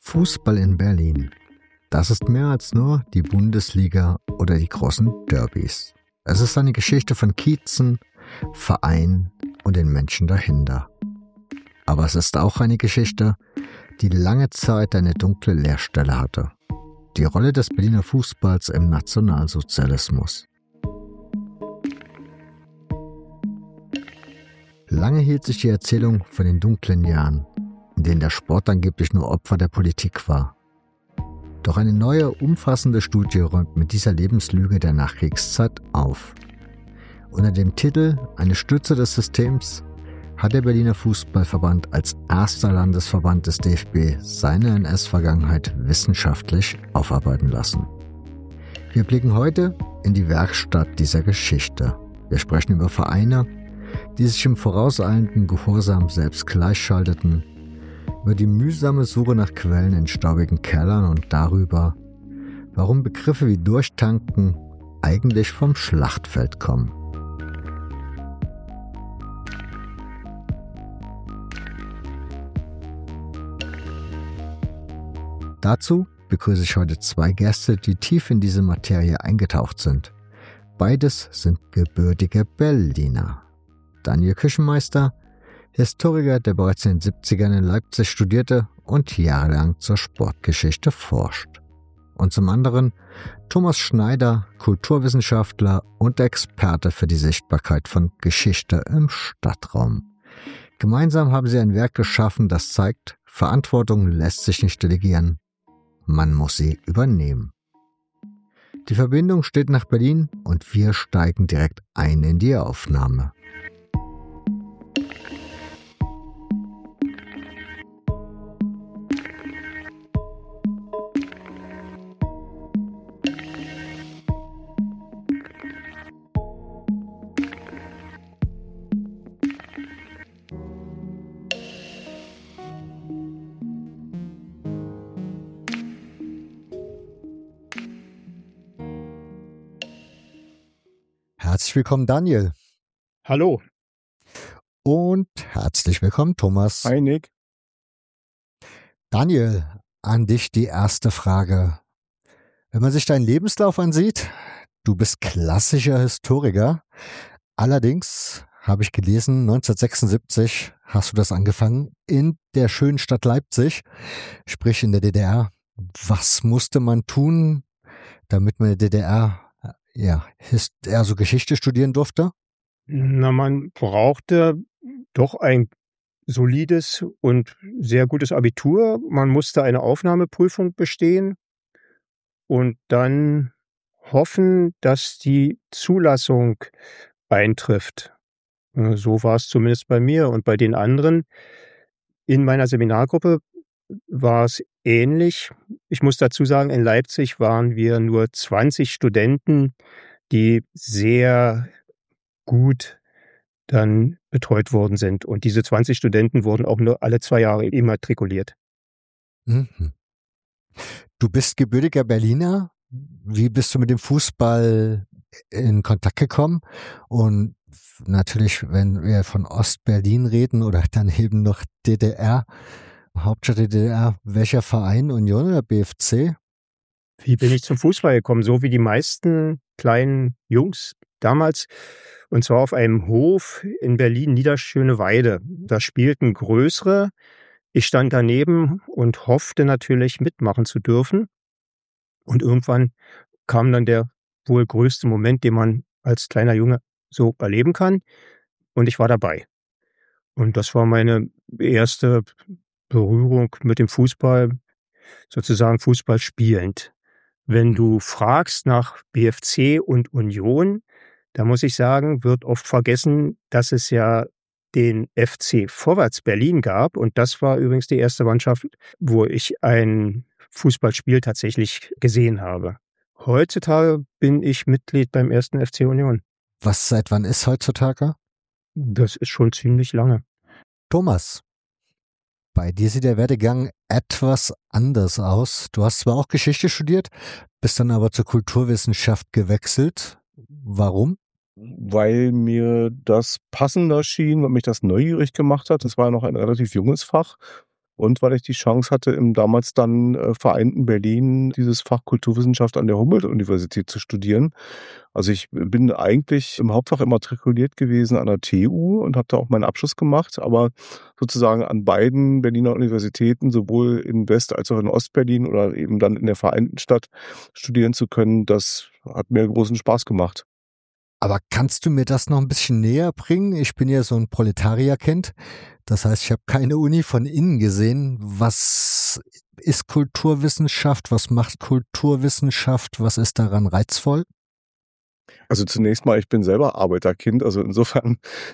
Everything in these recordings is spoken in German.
Fußball in Berlin. Das ist mehr als nur die Bundesliga oder die großen Derbys. Es ist eine Geschichte von Kiezen, Verein und den Menschen dahinter. Aber es ist auch eine Geschichte, die lange Zeit eine dunkle Leerstelle hatte. Die Rolle des Berliner Fußballs im Nationalsozialismus. Lange hielt sich die Erzählung von den dunklen Jahren, in denen der Sport angeblich nur Opfer der Politik war. Doch eine neue, umfassende Studie räumt mit dieser Lebenslüge der Nachkriegszeit auf. Unter dem Titel »Eine Stütze des Systems« hat der Berliner Fußballverband als erster Landesverband des DFB seine NS-Vergangenheit wissenschaftlich aufarbeiten lassen. Wir blicken heute in die Werkstatt dieser Geschichte. Wir sprechen über Vereine, die sich im vorauseilenden Gehorsam selbst gleichschalteten, über die mühsame Suche nach Quellen in staubigen Kellern und darüber, warum Begriffe wie Durchtanken eigentlich vom Schlachtfeld kommen. Dazu begrüße ich heute zwei Gäste, die tief in diese Materie eingetaucht sind. Beides sind gebürtige Berliner. Daniel Küchenmeister, Historiker, der bereits in den 70ern in Leipzig studierte und jahrelang zur Sportgeschichte forscht. Und zum anderen Thomas Schneider, Kulturwissenschaftler und Experte für die Sichtbarkeit von Geschichte im Stadtraum. Gemeinsam haben sie ein Werk geschaffen, das zeigt, Verantwortung lässt sich nicht delegieren, man muss sie übernehmen. Die Verbindung steht nach Berlin und wir steigen direkt ein in die Aufnahme. Herzlich willkommen, Daniel. Hallo. Und herzlich willkommen, Thomas. Hi, Nick. Daniel, an dich die erste Frage. Wenn man sich deinen Lebenslauf ansieht, du bist klassischer Historiker. Allerdings habe ich gelesen, 1976 hast du das angefangen in der schönen Stadt Leipzig, sprich in der DDR. Was musste man tun, damit man in der DDR eher so Geschichte studieren durfte? Na, man brauchte doch ein solides und sehr gutes Abitur. Man musste eine Aufnahmeprüfung bestehen und dann hoffen, dass die Zulassung eintrifft. So war es zumindest bei mir und bei den anderen. In meiner Seminargruppe war es ähnlich. Ich muss dazu sagen, in Leipzig waren wir nur 20 Studenten, die sehr gut dann betreut worden sind. Und diese 20 Studenten wurden auch nur alle 2 Jahre immatrikuliert. Mhm. Du bist gebürtiger Berliner. Wie bist du mit dem Fußball in Kontakt gekommen? Und natürlich, wenn wir von Ostberlin reden oder dann eben noch DDR, Hauptstadt der DDR, welcher Verein, Union oder BFC? Wie bin ich zum Fußball gekommen? So wie die meisten kleinen Jungs damals. Und zwar auf einem Hof in Berlin, Niederschöneweide. Da spielten Größere. Ich stand daneben und hoffte natürlich mitmachen zu dürfen. Und irgendwann kam dann der wohl größte Moment, den man als kleiner Junge so erleben kann. Und ich war dabei. Und das war meine erste Berührung mit dem Fußball, sozusagen Fußball spielend. Wenn du fragst nach BFC und Union, da muss ich sagen, wird oft vergessen, dass es ja den FC Vorwärts Berlin gab. Und das war übrigens die erste Mannschaft, wo ich ein Fußballspiel tatsächlich gesehen habe. Heutzutage bin ich Mitglied beim 1. FC Union. Was seit wann ist heutzutage? Das ist schon ziemlich lange. Thomas, bei dir sieht der Werdegang etwas anders aus. Du hast zwar auch Geschichte studiert, bist dann aber zur Kulturwissenschaft gewechselt. Warum? Weil mir das passender schien, weil mich das neugierig gemacht hat. Das war ja noch ein relativ junges Fach. und weil ich die Chance hatte, im damals dann vereinten Berlin dieses Fach Kulturwissenschaft an der Humboldt-Universität zu studieren. Also ich bin eigentlich im Hauptfach immatrikuliert gewesen an der TU und habe da auch meinen Abschluss gemacht, aber sozusagen an beiden Berliner Universitäten, sowohl in West- als auch in Ostberlin oder eben dann in der vereinten Stadt studieren zu können, das hat mir großen Spaß gemacht. Aber kannst du mir das noch ein bisschen näher bringen? Ich bin ja so ein Proletarierkind. Das heißt, ich habe keine Uni von innen gesehen. Was ist Kulturwissenschaft? Was macht Kulturwissenschaft? Was ist daran reizvoll? Also zunächst mal, ich bin selber Arbeiterkind, also insofern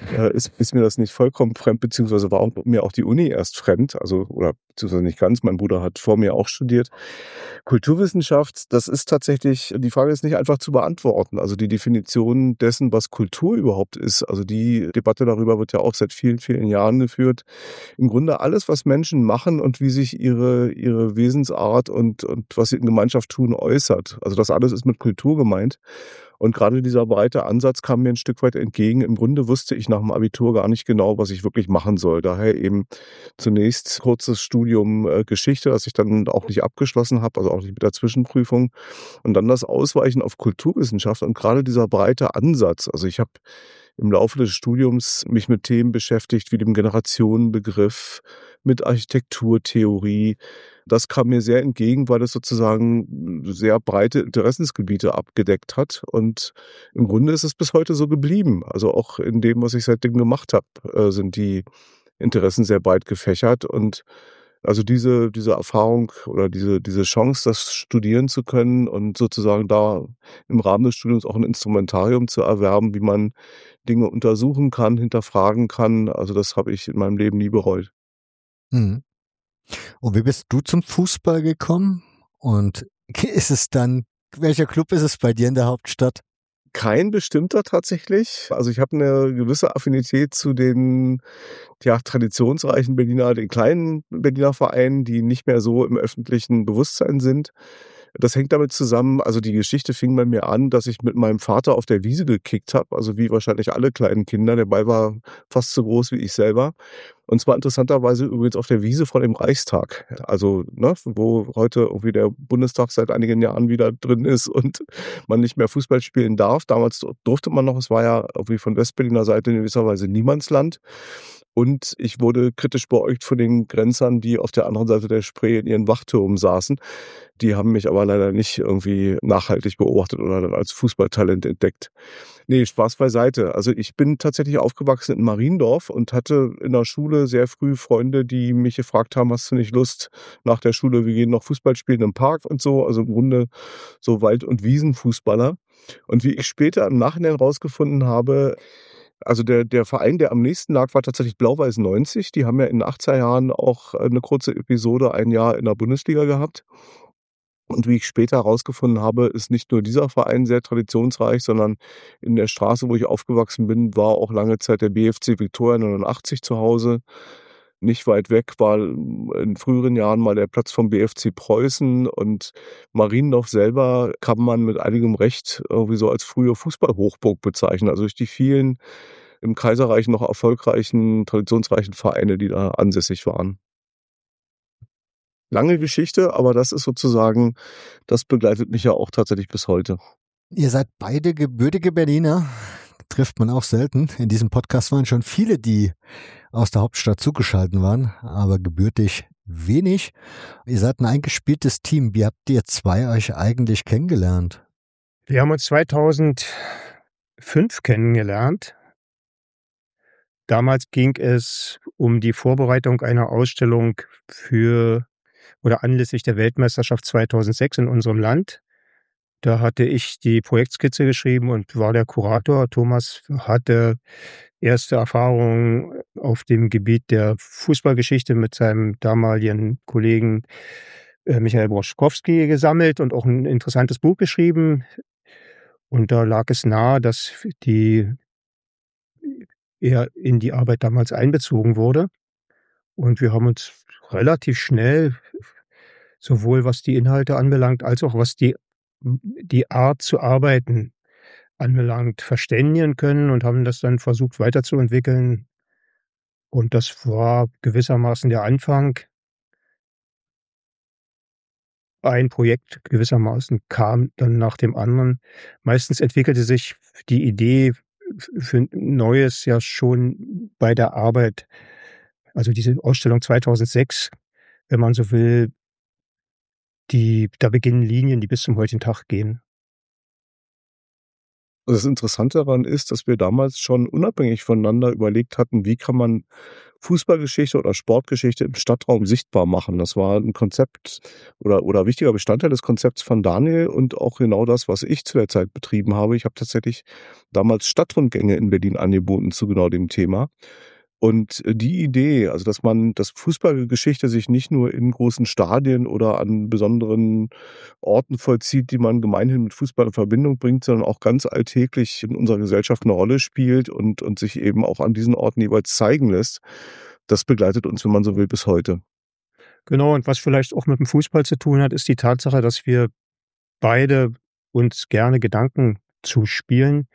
ist mir das nicht vollkommen fremd, beziehungsweise war mir auch die Uni erst fremd, also oder beziehungsweise nicht ganz, mein Bruder hat vor mir auch studiert. Kulturwissenschaft, das ist tatsächlich, die Frage ist nicht einfach zu beantworten. Also die Definition dessen, was Kultur überhaupt ist, also die Debatte darüber wird ja auch seit vielen, vielen Jahren geführt. Im Grunde alles, was Menschen machen und wie sich ihre Wesensart und was sie in Gemeinschaft tun, äußert. Also das alles ist mit Kultur gemeint. Und gerade dieser breite Ansatz kam mir ein Stück weit entgegen. Im Grunde wusste ich nach dem Abitur gar nicht genau, was ich wirklich machen soll. Daher eben zunächst kurzes Studium Geschichte, das ich dann auch nicht abgeschlossen habe, also auch nicht mit der Zwischenprüfung. Und dann das Ausweichen auf Kulturwissenschaft und gerade dieser breite Ansatz. Also ich habe im Laufe des Studiums mich mit Themen beschäftigt wie dem Generationenbegriff, mit Architekturtheorie. Das kam mir sehr entgegen, weil es sozusagen sehr breite Interessensgebiete abgedeckt hat. Und im Grunde ist es bis heute so geblieben. Also auch in dem, was ich seitdem gemacht habe, sind die Interessen sehr breit gefächert. Und also diese Erfahrung oder diese Chance, das studieren zu können und sozusagen da im Rahmen des Studiums auch ein Instrumentarium zu erwerben, wie man Dinge untersuchen kann, hinterfragen kann. Also das habe ich in meinem Leben nie bereut. Mhm. Und wie bist du zum Fußball gekommen? Und ist es dann, welcher Club ist es bei dir in der Hauptstadt? Kein bestimmter tatsächlich. Also ich habe eine gewisse Affinität zu den traditionsreichen den kleinen Berliner Vereinen, die nicht mehr so im öffentlichen Bewusstsein sind. Das hängt damit zusammen, also die Geschichte fing bei mir an, dass ich mit meinem Vater auf der Wiese gekickt habe, also wie wahrscheinlich alle kleinen Kinder. Der Ball war fast so groß wie ich selber. Und zwar interessanterweise übrigens auf der Wiese vor dem Reichstag. Also, ne, wo heute irgendwie der Bundestag seit einigen Jahren wieder drin ist und man nicht mehr Fußball spielen darf. Damals durfte man noch, es war ja irgendwie von Westberliner Seite in gewisser Weise Niemandsland. Und ich wurde kritisch beäugt von den Grenzern, die auf der anderen Seite der Spree in ihren Wachtürmen saßen. Die haben mich aber leider nicht irgendwie nachhaltig beobachtet oder dann als Fußballtalent entdeckt. Ne, Spaß beiseite. Also, ich bin tatsächlich aufgewachsen in Mariendorf und hatte in der Schule sehr früh Freunde, die mich gefragt haben: „Hast du nicht Lust nach der Schule, wir gehen noch Fußball spielen im Park“ und so. Also, im Grunde so Wald und Wiesenfußballer. Und wie ich später im Nachhinein rausgefunden habe, also der Verein, der am nächsten lag, war tatsächlich Blau-Weiß 90. Die haben ja in den 80er Jahren auch 'ne kurze Episode, ein Jahr in der Bundesliga gehabt. Und wie ich später herausgefunden habe, ist nicht nur dieser Verein sehr traditionsreich, sondern in der Straße, wo ich aufgewachsen bin, war auch lange Zeit der BFC Viktoria 89 zu Hause. Nicht weit weg war in früheren Jahren mal der Platz vom BFC Preußen und Mariendorf selber kann man mit einigem Recht irgendwie so als frühe Fußballhochburg bezeichnen. Also durch die vielen im Kaiserreich noch erfolgreichen, traditionsreichen Vereine, die da ansässig waren. Lange Geschichte, aber das ist sozusagen, das begleitet mich ja auch tatsächlich bis heute. Ihr seid beide gebürtige Berliner. Trifft man auch selten. In diesem Podcast waren schon viele, die aus der Hauptstadt zugeschaltet waren, aber gebürtig wenig. Ihr seid ein eingespieltes Team. Wie habt ihr zwei euch eigentlich kennengelernt? Wir haben uns 2005 kennengelernt. Damals ging es um die Vorbereitung einer Ausstellung für oder anlässlich der Weltmeisterschaft 2006 in unserem Land. Da hatte ich die Projektskizze geschrieben und war der Kurator. Thomas hatte erste Erfahrungen auf dem Gebiet der Fußballgeschichte mit seinem damaligen Kollegen Michael Broschkowski gesammelt und auch ein interessantes Buch geschrieben. Und da lag es nahe, dass er in die Arbeit damals einbezogen wurde. Und wir haben uns relativ schnell, sowohl was die Inhalte anbelangt, als auch was die Art zu arbeiten anbelangt, verständigen können und haben das dann versucht weiterzuentwickeln. Und das war gewissermaßen der Anfang. ein Projekt gewissermaßen kam dann nach dem anderen. Meistens entwickelte sich die Idee für Neues ja schon bei der Arbeit. Also diese Ausstellung 2006, wenn man so will, da beginnen Linien, die bis zum heutigen Tag gehen. Das Interessante daran ist, dass wir damals schon unabhängig voneinander überlegt hatten, wie kann man Fußballgeschichte oder Sportgeschichte im Stadtraum sichtbar machen. Das war ein Konzept oder wichtiger Bestandteil des Konzepts von Daniel und auch genau das, was ich zu der Zeit betrieben habe. Ich habe tatsächlich damals Stadtrundgänge in Berlin angeboten zu genau dem Thema. Und die Idee, also dass Fußballgeschichte sich nicht nur in großen Stadien oder an besonderen Orten vollzieht, die man gemeinhin mit Fußball in Verbindung bringt, sondern auch ganz alltäglich in unserer Gesellschaft eine Rolle spielt und sich eben auch an diesen Orten jeweils zeigen lässt, das begleitet uns, wenn man so will, bis heute. Genau, und was vielleicht auch mit dem Fußball zu tun hat, ist die Tatsache, dass wir beide uns gerne Gedanken zuspielen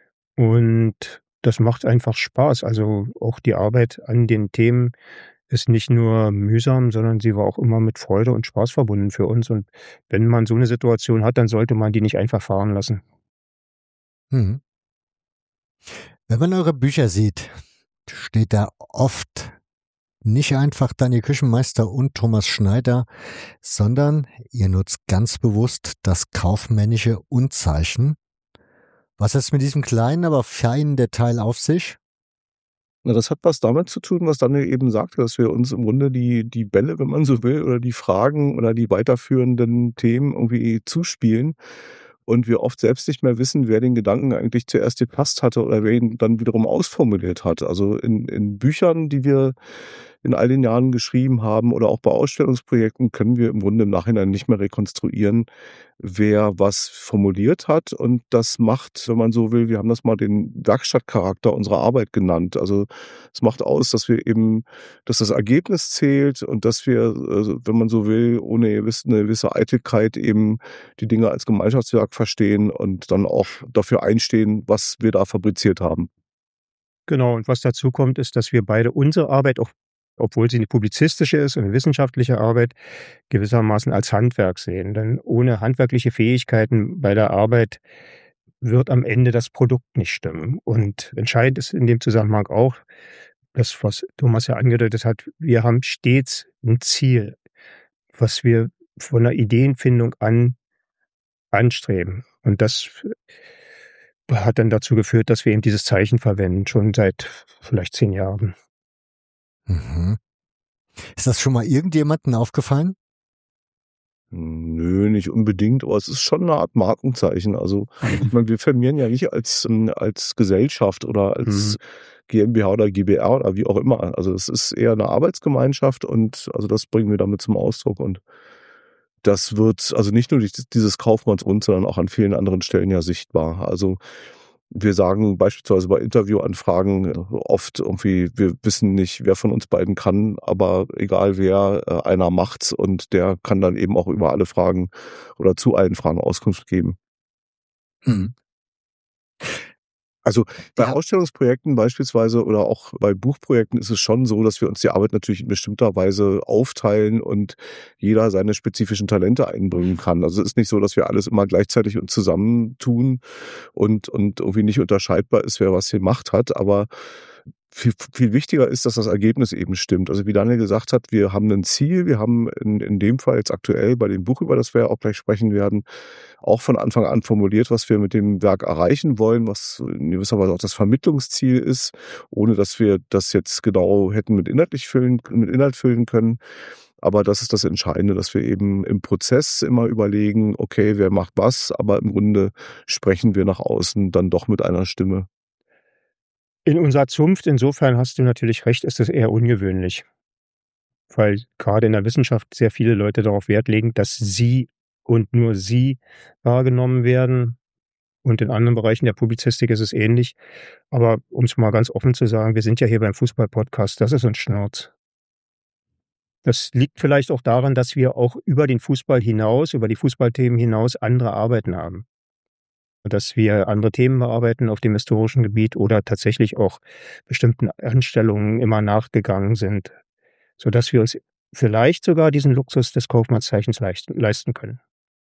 und das macht einfach Spaß. Also auch die Arbeit an den Themen ist nicht nur mühsam, sondern sie war auch immer mit Freude und Spaß verbunden für uns. Und wenn man so eine Situation hat, dann sollte man die nicht einfach fahren lassen. Mhm. Wenn man eure Bücher sieht, steht da oft nicht einfach Daniel Küchenmeister und Thomas Schneider, sondern ihr nutzt ganz bewusst das kaufmännische Unzeichen. Was hat es mit diesem kleinen, aber feinen Detail auf sich? Na, das hat was damit zu tun, was Daniel eben sagte, dass wir uns im Grunde die Bälle, wenn man so will, oder die Fragen oder die weiterführenden Themen irgendwie zuspielen und wir oft selbst nicht mehr wissen, wer den Gedanken eigentlich zuerst gepasst hatte oder wer ihn dann wiederum ausformuliert hat. Also in Büchern, die wir in all den Jahren geschrieben haben oder auch bei Ausstellungsprojekten können wir im Grunde im Nachhinein nicht mehr rekonstruieren, wer was formuliert hat. Und das macht, wenn man so will, wir haben das mal den Werkstattcharakter unserer Arbeit genannt. Also es macht aus, dass das Ergebnis zählt und dass wir, wenn man so will, ohne eine gewisse Eitelkeit eben die Dinge als Gemeinschaftswerk verstehen und dann auch dafür einstehen, was wir da fabriziert haben. Genau, und was dazu kommt, ist, dass wir beide unsere Arbeit, auch obwohl sie eine publizistische ist und eine wissenschaftliche Arbeit, gewissermaßen als Handwerk sehen. Denn ohne handwerkliche Fähigkeiten bei der Arbeit wird am Ende das Produkt nicht stimmen. Und entscheidend ist in dem Zusammenhang auch, das, was Thomas ja angedeutet hat, wir haben stets ein Ziel, was wir von der Ideenfindung an anstreben. Und das hat dann dazu geführt, dass wir eben dieses Zeichen verwenden, schon seit vielleicht 10 Jahren. Mhm. Ist das schon mal irgendjemandem aufgefallen? Nö, nicht unbedingt, aber es ist schon eine Art Markenzeichen. Also, ich meine, wir firmieren ja nicht als Gesellschaft oder als GmbH oder GbR oder wie auch immer. Also, es ist eher eine Arbeitsgemeinschaft und also, das bringen wir damit zum Ausdruck und das wird also nicht nur durch dieses Kaufmanns und, sondern auch an vielen anderen Stellen ja sichtbar. Also, wir sagen beispielsweise bei Interviewanfragen oft irgendwie, wir wissen nicht, wer von uns beiden kann, aber egal wer, einer macht's und der kann dann eben auch über alle Fragen oder zu allen Fragen Auskunft geben. Mhm. Also bei Ja. Ausstellungsprojekten beispielsweise oder auch bei Buchprojekten ist es schon so, dass wir uns die Arbeit natürlich in bestimmter Weise aufteilen und jeder seine spezifischen Talente einbringen kann. Also es ist nicht so, dass wir alles immer gleichzeitig und zusammen tun und irgendwie nicht unterscheidbar ist, wer was gemacht hat. Aber viel wichtiger ist, dass das Ergebnis eben stimmt. Also wie Daniel gesagt hat, wir haben ein Ziel, wir haben in dem Fall jetzt aktuell bei dem Buch, über das wir ja auch gleich sprechen werden, auch von Anfang an formuliert, was wir mit dem Werk erreichen wollen, was in gewisser Weise auch das Vermittlungsziel ist, ohne dass wir das jetzt genau hätten mit Inhalt füllen können. Aber das ist das Entscheidende, dass wir eben im Prozess immer überlegen, okay, wer macht was, aber im Grunde sprechen wir nach außen dann doch mit einer Stimme. In unserer Zunft, insofern hast du natürlich recht, ist es eher ungewöhnlich, weil gerade in der Wissenschaft sehr viele Leute darauf Wert legen, dass sie und nur sie wahrgenommen werden. Und in anderen Bereichen der Publizistik ist es ähnlich. Aber um es mal ganz offen zu sagen, wir sind ja hier beim Fußball-Podcast, das ist uns Schnurz. Das liegt vielleicht auch daran, dass wir auch über den Fußball hinaus, über die Fußballthemen hinaus andere Arbeiten haben. Dass wir andere Themen bearbeiten auf dem historischen Gebiet oder tatsächlich auch bestimmten Anstellungen immer nachgegangen sind, sodass wir uns vielleicht sogar diesen Luxus des Kaufmannszeichens leisten können.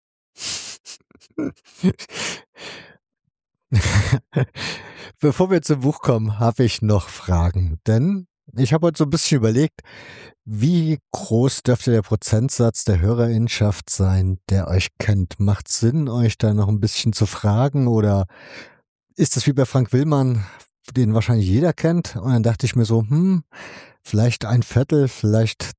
Bevor wir zum Buch kommen, habe ich noch Fragen. Denn ich habe heute so ein bisschen überlegt, wie groß dürfte der Prozentsatz der Hörerinnenschaft sein, der euch kennt? Macht es Sinn, euch da noch ein bisschen zu fragen? Oder ist das wie bei Frank Willmann, den wahrscheinlich jeder kennt? Und dann dachte ich mir so, vielleicht ein Viertel, vielleicht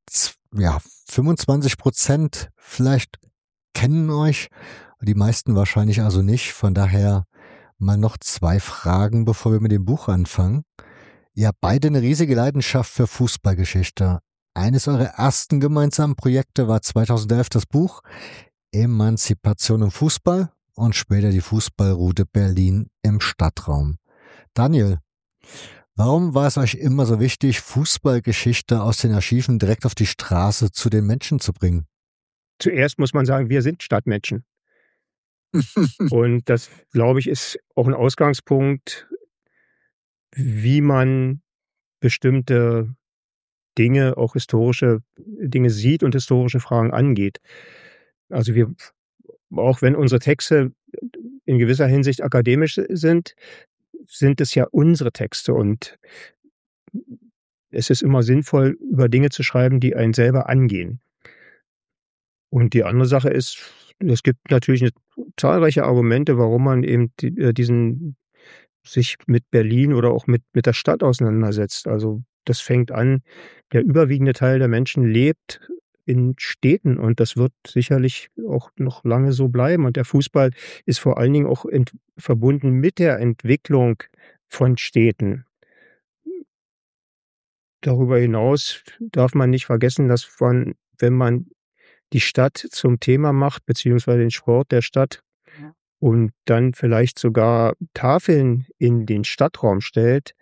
25%, vielleicht kennen euch. Die meisten wahrscheinlich also nicht. Von daher mal noch 2 Fragen, bevor wir mit dem Buch anfangen. Ihr habt beide eine riesige Leidenschaft für Fußballgeschichte. Eines eurer ersten gemeinsamen Projekte war 2011 das Buch Emanzipation im Fußball und später die Fußballroute Berlin im Stadtraum. Daniel, warum war es euch immer so wichtig, Fußballgeschichte aus den Archiven direkt auf die Straße zu den Menschen zu bringen? Zuerst muss man sagen, wir sind Stadtmenschen. Und das, glaube ich, ist auch ein Ausgangspunkt, wie man bestimmte Dinge, auch historische Dinge sieht und historische Fragen angeht. Also auch wenn unsere Texte in gewisser Hinsicht akademisch sind es ja unsere Texte und es ist immer sinnvoll, über Dinge zu schreiben, die einen selber angehen. Und die andere Sache ist, es gibt natürlich zahlreiche Argumente, warum man eben sich mit Berlin oder auch mit der Stadt auseinandersetzt. Also das fängt an, der überwiegende Teil der Menschen lebt in Städten und das wird sicherlich auch noch lange so bleiben. Und der Fußball ist vor allen Dingen auch verbunden mit der Entwicklung von Städten. Darüber hinaus darf man nicht vergessen, dass wenn man die Stadt zum Thema macht, beziehungsweise den Sport der Stadt und dann vielleicht sogar Tafeln in den Stadtraum stellt,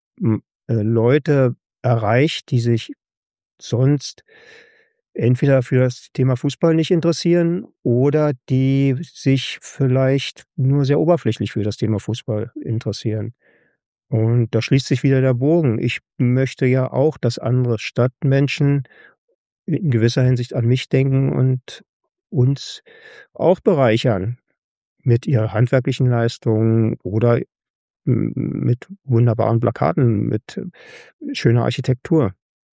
Leute erreicht, die sich sonst entweder für das Thema Fußball nicht interessieren oder die sich vielleicht nur sehr oberflächlich für das Thema Fußball interessieren. Und da schließt sich wieder der Bogen. Ich möchte ja auch, dass andere Stadtmenschen in gewisser Hinsicht an mich denken und uns auch bereichern mit ihrer handwerklichen Leistung oder mit wunderbaren Plakaten, mit schöner Architektur.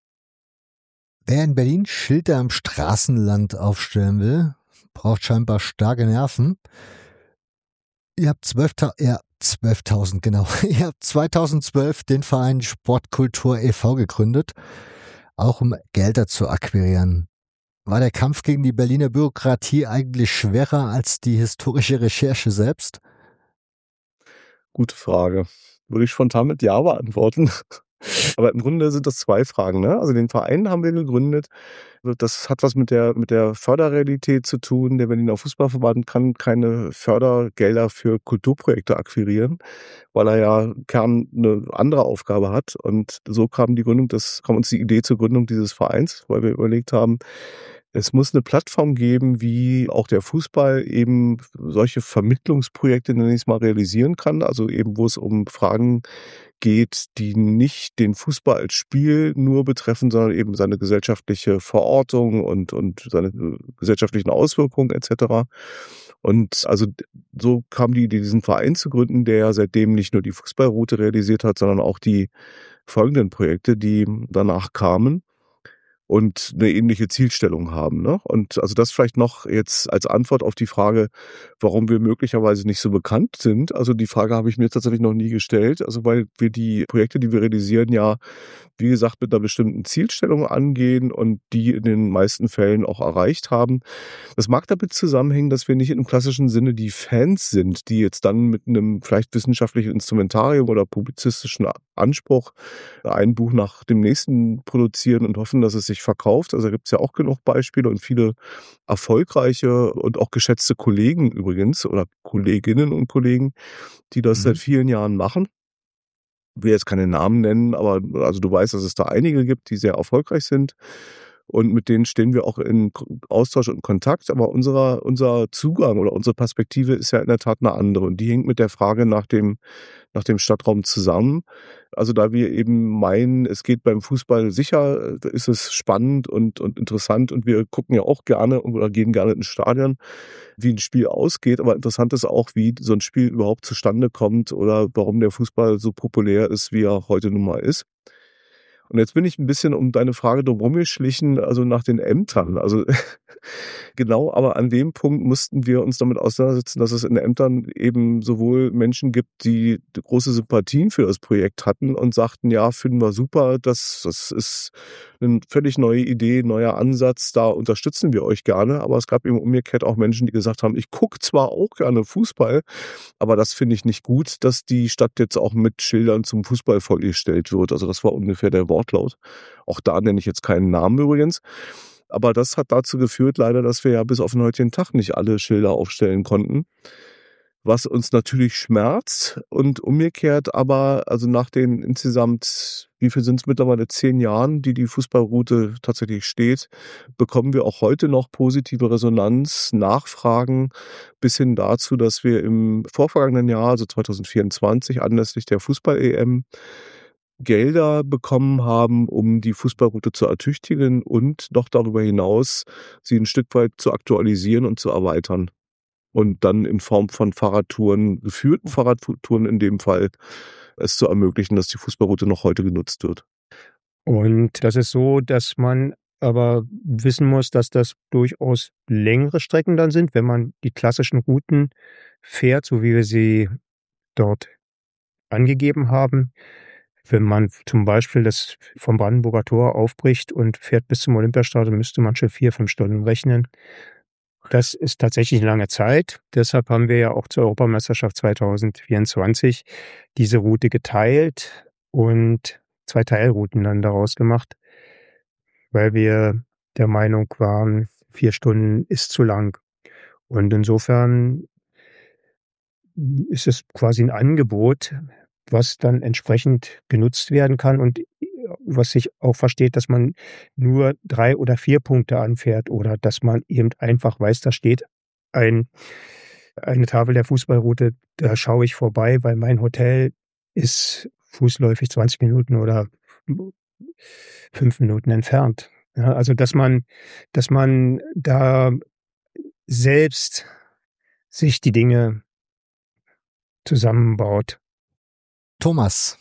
Wer in Berlin Schilder im Straßenland aufstellen will, braucht scheinbar starke Nerven. Ihr habt 12.000, genau. Ihr habt 2012 den Verein Sportkultur e.V. gegründet, auch um Gelder zu akquirieren. War der Kampf gegen die Berliner Bürokratie eigentlich schwerer als die historische Recherche selbst? Gute Frage. Würde ich spontan mit Ja beantworten. Aber im Grunde sind das 2 Fragen, ne? Also den Verein haben wir gegründet. Das hat was mit der Förderrealität zu tun. Der Berliner Fußballverband kann keine Fördergelder für Kulturprojekte akquirieren, weil er ja im Kern eine andere Aufgabe hat. Und so kam uns die Idee zur Gründung dieses Vereins, weil wir überlegt haben, es muss eine Plattform geben, wie auch der Fußball eben solche Vermittlungsprojekte, nenne ich es mal, realisieren kann. Also eben, wo es um Fragen geht, die nicht den Fußball als Spiel nur betreffen, sondern eben seine gesellschaftliche Verortung und seine gesellschaftlichen Auswirkungen etc. Und also so kam die Idee, diesen Verein zu gründen, der ja seitdem nicht nur die Fußballroute realisiert hat, sondern auch die folgenden Projekte, die danach kamen und eine ähnliche Zielstellung haben, ne? Und also das vielleicht noch jetzt als Antwort auf die Frage, warum wir möglicherweise nicht so bekannt sind. Also die Frage habe ich mir tatsächlich noch nie gestellt. Also weil wir die Projekte, die wir realisieren, ja, wie gesagt, mit einer bestimmten Zielstellung angehen und die in den meisten Fällen auch erreicht haben. Das mag damit zusammenhängen, dass wir nicht im klassischen Sinne die Fans sind, die jetzt dann mit einem vielleicht wissenschaftlichen Instrumentarium oder publizistischen Anspruch ein Buch nach dem nächsten produzieren und hoffen, dass es sich verkauft. Also da gibt es ja auch genug Beispiele und viele erfolgreiche und auch geschätzte Kollegen übrigens oder Kolleginnen und Kollegen, die das seit vielen Jahren machen. Ich will jetzt keine Namen nennen, aber also du weißt, dass es da einige gibt, die sehr erfolgreich sind. und mit denen stehen wir auch in Austausch und Kontakt. Aber unser Zugang oder unsere Perspektive ist ja in der Tat eine andere. Und die hängt mit der Frage nach dem Stadtraum zusammen. Also da wir eben meinen, es geht beim Fußball sicher, ist es spannend und interessant. Und wir gucken ja auch gerne oder gehen gerne ins Stadion, wie ein Spiel ausgeht. Aber interessant ist auch, wie so ein Spiel überhaupt zustande kommt oder warum der Fußball so populär ist, wie er heute nun mal ist. Und jetzt bin ich ein bisschen um deine Frage drumherum geschlichen, also nach den Ämtern. Also genau, aber an dem Punkt mussten wir uns damit auseinandersetzen, dass es in den Ämtern eben sowohl Menschen gibt, die große Sympathien für das Projekt hatten und sagten, ja, finden wir super, das ist eine völlig neue Idee, neuer Ansatz, da unterstützen wir euch gerne. Aber es gab eben umgekehrt auch Menschen, die gesagt haben, ich gucke zwar auch gerne Fußball, aber das finde ich nicht gut, dass die Stadt jetzt auch mit Schildern zum Fußball vollgestellt wird. Also das war ungefähr der Wortlaut. Auch da nenne ich jetzt keinen Namen übrigens. Aber das hat dazu geführt leider, dass wir ja bis auf den heutigen Tag nicht alle Schilder aufstellen konnten. Was uns natürlich schmerzt und umgekehrt aber, also nach den insgesamt, wie viel sind es mittlerweile, 10 Jahren, die Fußballroute tatsächlich steht, bekommen wir auch heute noch positive Resonanz, Nachfragen, bis hin dazu, dass wir im vorvergangenen Jahr, also 2024, anlässlich der Fußball-EM, Gelder bekommen haben, um die Fußballroute zu ertüchtigen und noch darüber hinaus sie ein Stück weit zu aktualisieren und zu erweitern. Und dann in Form von Fahrradtouren, geführten Fahrradtouren in dem Fall, es zu ermöglichen, dass die Fußballroute noch heute genutzt wird. Und das ist so, dass man aber wissen muss, dass das durchaus längere Strecken dann sind, wenn man die klassischen Routen fährt, so wie wir sie dort angegeben haben. Wenn man zum Beispiel das vom Brandenburger Tor aufbricht und fährt bis zum Olympiastadion, müsste man schon 4-5 Stunden rechnen. Das ist tatsächlich eine lange Zeit. Deshalb haben wir ja auch zur Europameisterschaft 2024 diese Route geteilt und 2 Teilrouten dann daraus gemacht, weil wir der Meinung waren, 4 Stunden ist zu lang. Und insofern ist es quasi ein Angebot, was dann entsprechend genutzt werden kann und was sich auch versteht, dass man nur 3 oder 4 Punkte anfährt oder dass man eben einfach weiß, da steht eine Tafel der Fußballroute, da schaue ich vorbei, weil mein Hotel ist fußläufig 20 Minuten oder 5 Minuten entfernt. Ja, also dass man da selbst sich die Dinge zusammenbaut. Thomas,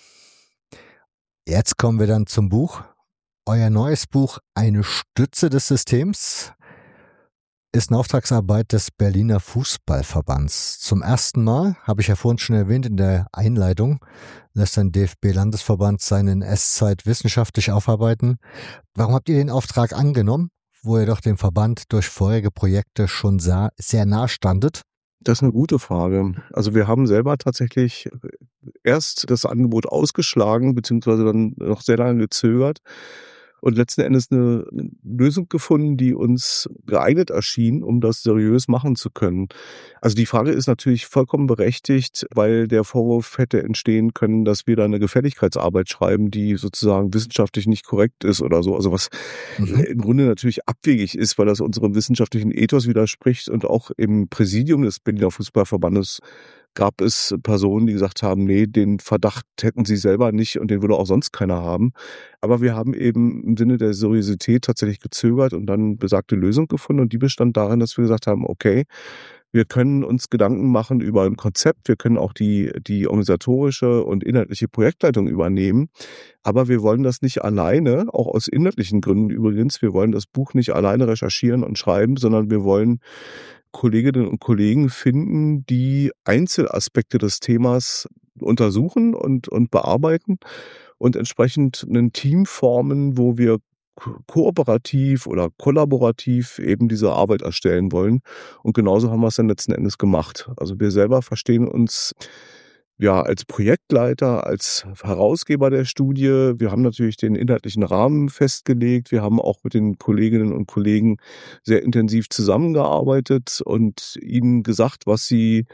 jetzt kommen wir dann zum Buch. Euer neues Buch Eine Stütze des Systems ist eine Auftragsarbeit des Berliner Fußballverbands. Zum ersten Mal, habe ich ja vorhin schon erwähnt in der Einleitung, lässt ein DFB-Landesverband seinen NS-Zeit wissenschaftlich aufarbeiten. Warum habt ihr den Auftrag angenommen, wo ihr doch dem Verband durch vorherige Projekte schon sehr nah standet? Das ist eine gute Frage. Also wir haben selber tatsächlich erst das Angebot ausgeschlagen, beziehungsweise dann noch sehr lange gezögert und letzten Endes eine Lösung gefunden, die uns geeignet erschien, um das seriös machen zu können. Also die Frage ist natürlich vollkommen berechtigt, weil der Vorwurf hätte entstehen können, dass wir da eine Gefälligkeitsarbeit schreiben, die sozusagen wissenschaftlich nicht korrekt ist oder so. Also was im Grunde natürlich abwegig ist, weil das unserem wissenschaftlichen Ethos widerspricht. Und auch im Präsidium des Berliner Fußballverbandes gab es Personen, die gesagt haben, nee, den Verdacht hätten sie selber nicht und den würde auch sonst keiner haben. Aber wir haben eben im Sinne der Seriosität tatsächlich gezögert und dann besagte Lösung gefunden. Und die bestand darin, dass wir gesagt haben, okay, wir können uns Gedanken machen über ein Konzept, wir können auch die organisatorische und inhaltliche Projektleitung übernehmen, aber wir wollen das nicht alleine, auch aus inhaltlichen Gründen übrigens, wir wollen das Buch nicht alleine recherchieren und schreiben, sondern wir wollen Kolleginnen und Kollegen finden, die Einzelaspekte des Themas untersuchen und bearbeiten und entsprechend ein Team formen, wo wir kooperativ oder kollaborativ eben diese Arbeit erstellen wollen. Und genauso haben wir es dann letzten Endes gemacht. Also wir selber verstehen uns ja als Projektleiter, als Herausgeber der Studie. Wir haben natürlich den inhaltlichen Rahmen festgelegt. Wir haben auch mit den Kolleginnen und Kollegen sehr intensiv zusammengearbeitet und ihnen gesagt, was sie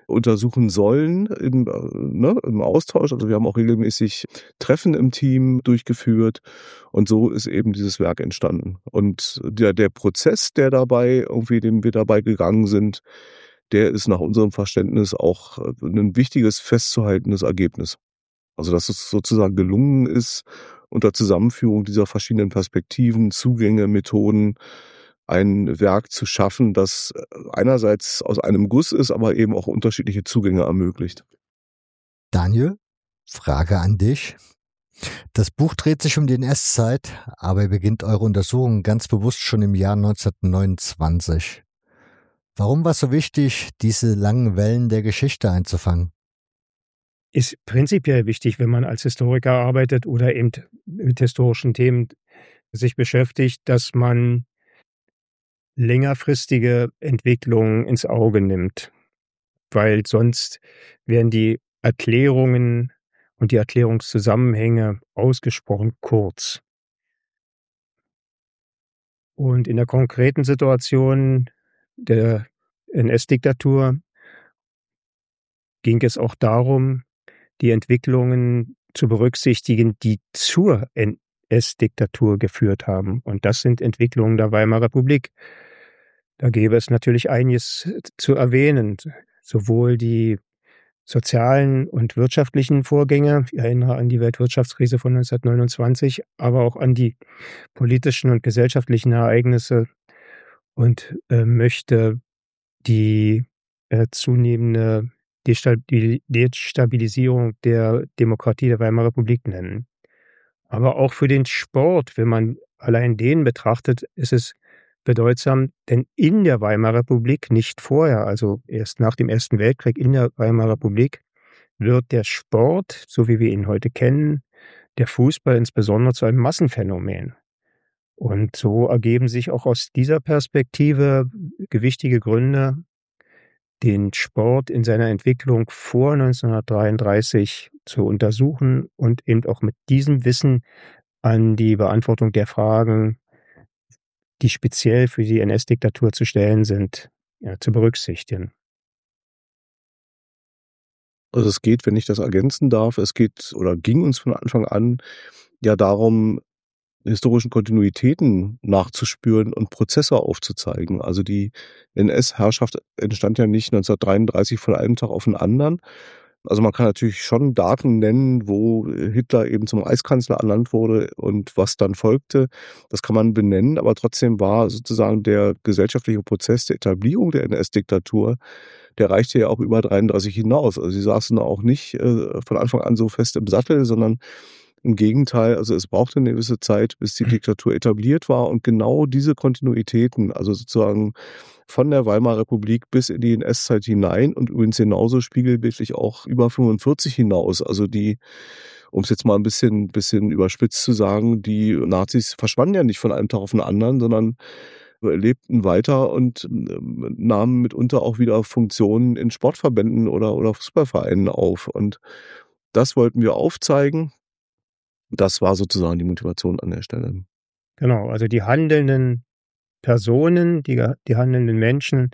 untersuchen sollen im Austausch. Also wir haben auch regelmäßig Treffen im Team durchgeführt und so ist eben dieses Werk entstanden. Und der Prozess, den wir dabei gegangen sind, der ist nach unserem Verständnis auch ein wichtiges festzuhaltendes Ergebnis. Also dass es sozusagen gelungen ist, unter Zusammenführung dieser verschiedenen Perspektiven, Zugänge, Methoden, ein Werk zu schaffen, das einerseits aus einem Guss ist, aber eben auch unterschiedliche Zugänge ermöglicht. Daniel, Frage an dich. Das Buch dreht sich um die NS-Zeit, aber ihr beginnt eure Untersuchung ganz bewusst schon im Jahr 1929. Warum war es so wichtig, diese langen Wellen der Geschichte einzufangen? Ist prinzipiell wichtig, wenn man als Historiker arbeitet oder eben mit historischen Themen sich beschäftigt, dass man längerfristige Entwicklungen ins Auge nimmt, weil sonst werden die Erklärungen und die Erklärungszusammenhänge ausgesprochen kurz. Und in der konkreten Situation der NS-Diktatur ging es auch darum, die Entwicklungen zu berücksichtigen, die zur NS-Diktatur geführt haben. Und das sind Entwicklungen der Weimarer Republik. Da gäbe es natürlich einiges zu erwähnen, sowohl die sozialen und wirtschaftlichen Vorgänge, ich erinnere an die Weltwirtschaftskrise von 1929, aber auch an die politischen und gesellschaftlichen Ereignisse und möchte die zunehmende Destabilisierung der Demokratie der Weimarer Republik nennen. Aber auch für den Sport, wenn man allein den betrachtet, ist es bedeutsam, denn in der Weimarer Republik, nicht vorher, also erst nach dem Ersten Weltkrieg in der Weimarer Republik, wird der Sport, so wie wir ihn heute kennen, der Fußball insbesondere, zu einem Massenphänomen. Und so ergeben sich auch aus dieser Perspektive gewichtige Gründe, den Sport in seiner Entwicklung vor 1933 zu untersuchen und eben auch mit diesem Wissen an die Beantwortung der Fragen, die speziell für die NS-Diktatur zu stellen sind, zu berücksichtigen. Also es geht, wenn ich das ergänzen darf, ging uns von Anfang an ja darum, historischen Kontinuitäten nachzuspüren und Prozesse aufzuzeigen. Also die NS-Herrschaft entstand ja nicht 1933 von einem Tag auf den anderen. Also man kann natürlich schon Daten nennen, wo Hitler eben zum Reichskanzler ernannt wurde und was dann folgte. Das kann man benennen, aber trotzdem war sozusagen der gesellschaftliche Prozess der Etablierung der NS-Diktatur, der reichte ja auch über 33 hinaus. Also sie saßen auch nicht von Anfang an so fest im Sattel, sondern im Gegenteil, also es brauchte eine gewisse Zeit, bis die Diktatur etabliert war und genau diese Kontinuitäten, also sozusagen von der Weimarer Republik bis in die NS-Zeit hinein und übrigens genauso spiegelbildlich auch über 45 hinaus. Also um es jetzt mal ein bisschen überspitzt zu sagen, die Nazis verschwanden ja nicht von einem Tag auf den anderen, sondern lebten weiter und nahmen mitunter auch wieder Funktionen in Sportverbänden oder Fußballvereinen auf. Und das wollten wir aufzeigen. Das war sozusagen die Motivation an der Stelle. Genau, also die handelnden Personen, die handelnden Menschen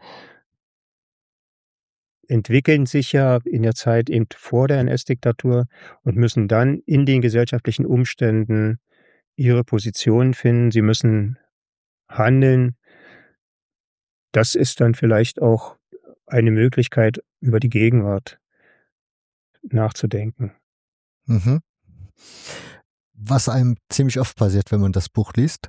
entwickeln sich ja in der Zeit eben vor der NS-Diktatur und müssen dann in den gesellschaftlichen Umständen ihre Position finden. Sie müssen handeln. Das ist dann vielleicht auch eine Möglichkeit, über die Gegenwart nachzudenken. Mhm. Was einem ziemlich oft passiert, wenn man das Buch liest?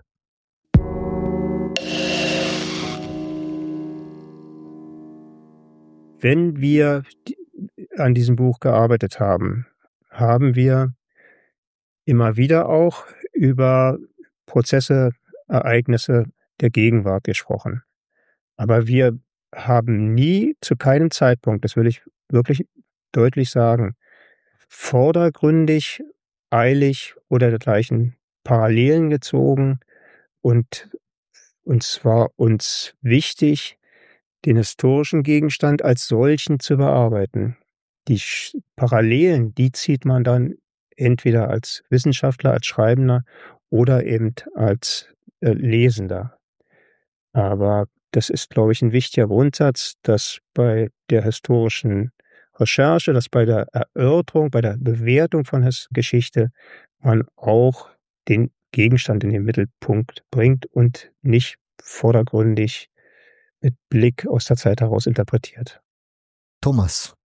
Wenn wir an diesem Buch gearbeitet haben, haben wir immer wieder auch über Prozesse, Ereignisse der Gegenwart gesprochen. Aber wir haben nie, zu keinem Zeitpunkt, das will ich wirklich deutlich sagen, vordergründig, eilig oder dergleichen Parallelen gezogen und uns war uns wichtig, den historischen Gegenstand als solchen zu bearbeiten. Die Parallelen, die zieht man dann entweder als Wissenschaftler, als Schreibender oder eben als Lesender. Aber das ist, glaube ich, ein wichtiger Grundsatz, dass bei der historischen Recherche, dass bei der Erörterung, bei der Bewertung von Geschichte man auch den Gegenstand in den Mittelpunkt bringt und nicht vordergründig mit Blick aus der Zeit heraus interpretiert. Thomas,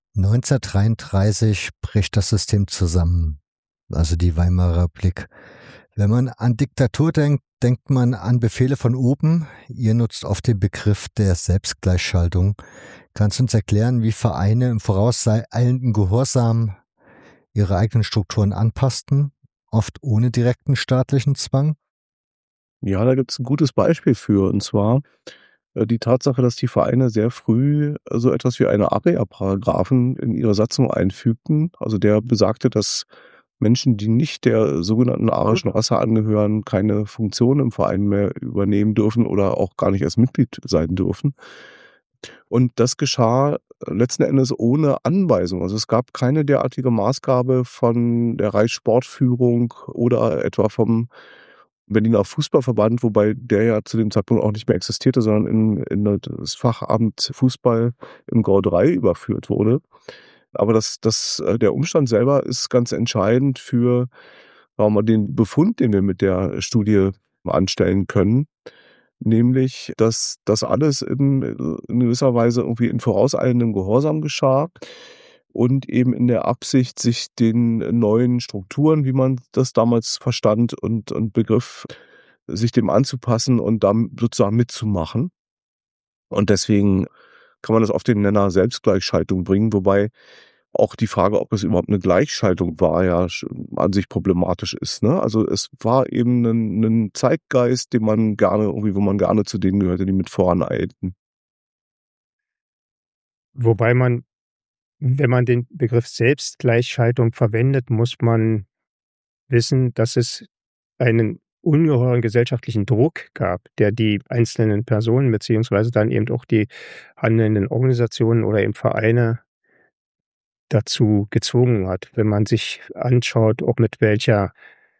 1933 bricht das System zusammen, also die Weimarer Republik. Wenn man an Diktatur denkt, denkt man an Befehle von oben. Ihr nutzt oft den Begriff der Selbstgleichschaltung. Kannst du uns erklären, wie Vereine im vorauseilenden Gehorsam ihre eigenen Strukturen anpassten, oft ohne direkten staatlichen Zwang? Ja, da gibt es ein gutes Beispiel für, und zwar die Tatsache, dass die Vereine sehr früh so etwas wie eine ARIA-Paragraphen in ihre Satzung einfügten. Also der besagte, dass Menschen, die nicht der sogenannten arischen Rasse angehören, keine Funktion im Verein mehr übernehmen dürfen oder auch gar nicht als Mitglied sein dürfen. Und das geschah letzten Endes ohne Anweisung. Also es gab keine derartige Maßgabe von der Reichssportführung oder etwa vom Berliner Fußballverband, wobei der ja zu dem Zeitpunkt auch nicht mehr existierte, sondern in das Fachamt Fußball im Gau 3 überführt wurde. Aber der Umstand selber ist ganz entscheidend für, sagen wir mal, den Befund, den wir mit der Studie anstellen können. Nämlich, dass das alles in gewisser Weise irgendwie in vorauseilendem Gehorsam geschah und eben in der Absicht, sich den neuen Strukturen, wie man das damals verstand und begriff, sich dem anzupassen und dann sozusagen mitzumachen. Und deswegen kann man das auf den Nenner Selbstgleichschaltung bringen, wobei auch die Frage, ob es überhaupt eine Gleichschaltung war, ja an sich problematisch ist, ne? Also, es war eben ein Zeitgeist, wo man gerne zu denen gehörte, die mit voraneilten. Wobei man, wenn man den Begriff Selbstgleichschaltung verwendet, muss man wissen, dass es einen ungeheuren gesellschaftlichen Druck gab, der die einzelnen Personen beziehungsweise dann eben auch die handelnden Organisationen oder eben Vereine dazu gezwungen hat. Wenn man sich anschaut, auch mit welcher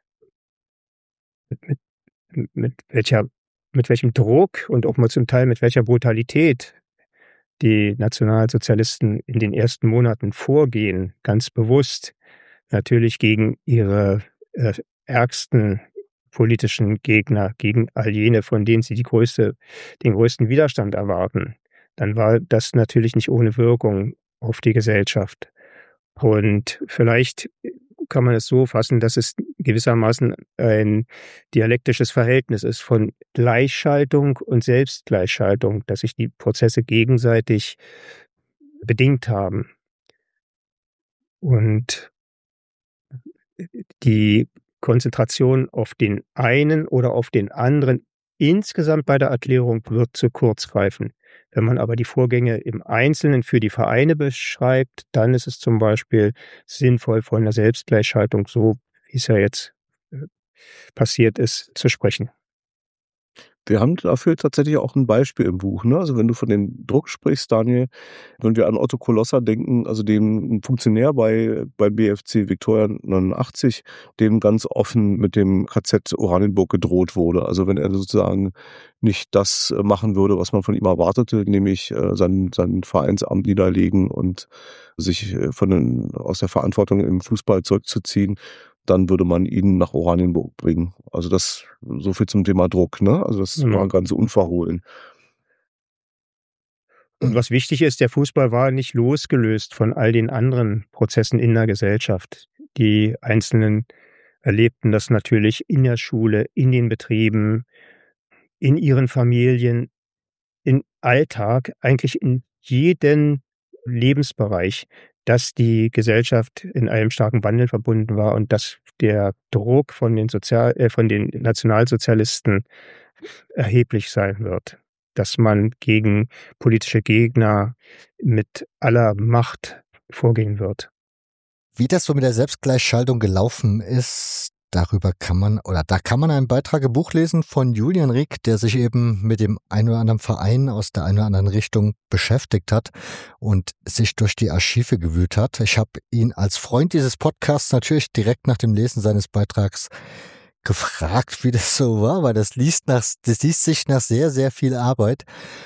mit mit welcher mit welchem Druck und auch mal zum Teil mit welcher Brutalität die Nationalsozialisten in den ersten Monaten vorgehen, ganz bewusst, natürlich gegen ihre ärgsten politischen Gegner, gegen all jene, von denen sie den größten Widerstand erwarten, dann war das natürlich nicht ohne Wirkung auf die Gesellschaft. Und vielleicht kann man es so fassen, dass es gewissermaßen ein dialektisches Verhältnis ist von Gleichschaltung und Selbstgleichschaltung, dass sich die Prozesse gegenseitig bedingt haben. Und die Konzentration auf den einen oder auf den anderen insgesamt bei der Erklärung wird zu kurz greifen. Wenn man aber die Vorgänge im Einzelnen für die Vereine beschreibt, dann ist es zum Beispiel sinnvoll, von einer Selbstgleichschaltung, so wie es ja jetzt passiert ist, zu sprechen. Wir haben dafür tatsächlich auch ein Beispiel im Buch, ne? Also, wenn du von dem Druck sprichst, Daniel, wenn wir an Otto Kolosser denken, also dem Funktionär beim BFC Viktoria 89, dem ganz offen mit dem KZ Oranienburg gedroht wurde. Also, wenn er sozusagen nicht das machen würde, was man von ihm erwartete, nämlich sein Vereinsamt niederlegen und sich aus der Verantwortung im Fußball zurückzuziehen, dann würde man ihn nach Oranienburg bringen. Also das, so viel zum Thema Druck, ne? Also das war ganz unverhohlen. Und was wichtig ist, der Fußball war nicht losgelöst von all den anderen Prozessen in der Gesellschaft. Die Einzelnen erlebten das natürlich in der Schule, in den Betrieben, in ihren Familien, im Alltag, eigentlich in jedem Lebensbereich, dass die Gesellschaft in einem starken Wandel verbunden war und dass der Druck von den Nationalsozialisten erheblich sein wird. Dass man gegen politische Gegner mit aller Macht vorgehen wird. Wie das so mit der Selbstgleichschaltung gelaufen ist, da kann man einen Beitrag im Buch lesen von Julian Rieck, der sich eben mit dem einen oder anderen Verein aus der einen oder anderen Richtung beschäftigt hat und sich durch die Archive gewühlt hat. Ich habe ihn als Freund dieses Podcasts natürlich direkt nach dem Lesen seines Beitrags gefragt, wie das so war, weil das liest sich nach sehr, sehr viel Arbeit.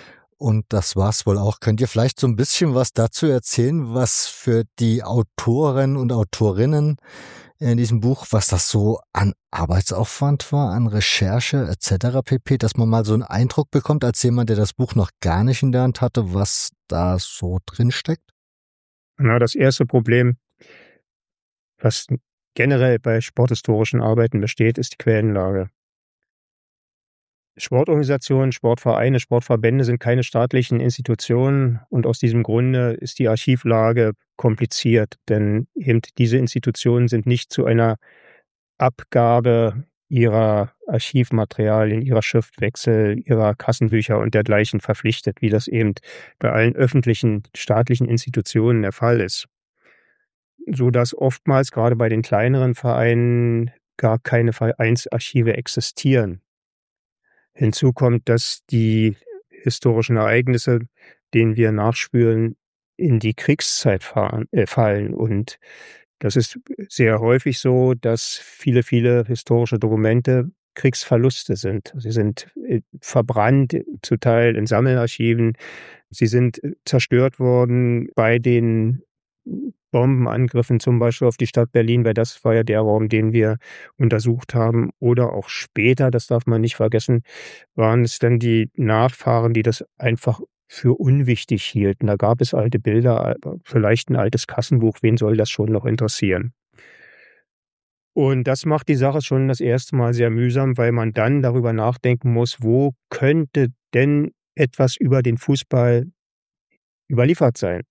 und das war's wohl auch. Könnt ihr vielleicht so ein bisschen was dazu erzählen, was für die Autoren und Autorinnen in diesem Buch, was das so an Arbeitsaufwand war, an Recherche etc. pp., dass man mal so einen Eindruck bekommt, als jemand, der das Buch noch gar nicht in der Hand hatte, was da so drin steckt? Na, das erste Problem, was generell bei sporthistorischen Arbeiten besteht, ist die Quellenlage. Sportorganisationen, Sportvereine, Sportverbände sind keine staatlichen Institutionen und aus diesem Grunde ist die Archivlage kompliziert, denn eben diese Institutionen sind nicht zu einer Abgabe ihrer Archivmaterialien, ihrer Schriftwechsel, ihrer Kassenbücher und dergleichen verpflichtet, wie das eben bei allen öffentlichen staatlichen Institutionen der Fall ist. Sodass oftmals gerade bei den kleineren Vereinen gar keine Vereinsarchive existieren. Hinzu kommt, dass die historischen Ereignisse, denen wir nachspüren, in die Kriegszeit fallen. Und das ist sehr häufig so, dass viele historische Dokumente Kriegsverluste sind. Sie sind verbrannt, zum Teil in Sammelarchiven. Sie sind zerstört worden bei den Bombenangriffen, zum Beispiel auf die Stadt Berlin, weil das war ja der Raum, den wir untersucht haben. Oder auch später, das darf man nicht vergessen, waren es dann die Nachfahren, die das einfach für unwichtig hielten. Da gab es alte Bilder, vielleicht ein altes Kassenbuch, wen soll das schon noch interessieren? Und das macht die Sache schon das erste Mal sehr mühsam, weil man dann darüber nachdenken muss, wo könnte denn etwas über den Fußball überliefert sein?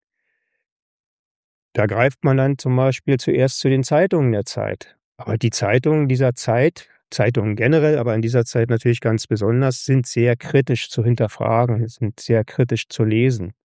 Da greift man dann zum Beispiel zuerst zu den Zeitungen der Zeit. Aber die Zeitungen dieser Zeit, Zeitungen generell, aber in dieser Zeit natürlich ganz besonders, sind sehr kritisch zu hinterfragen, sind sehr kritisch zu lesen.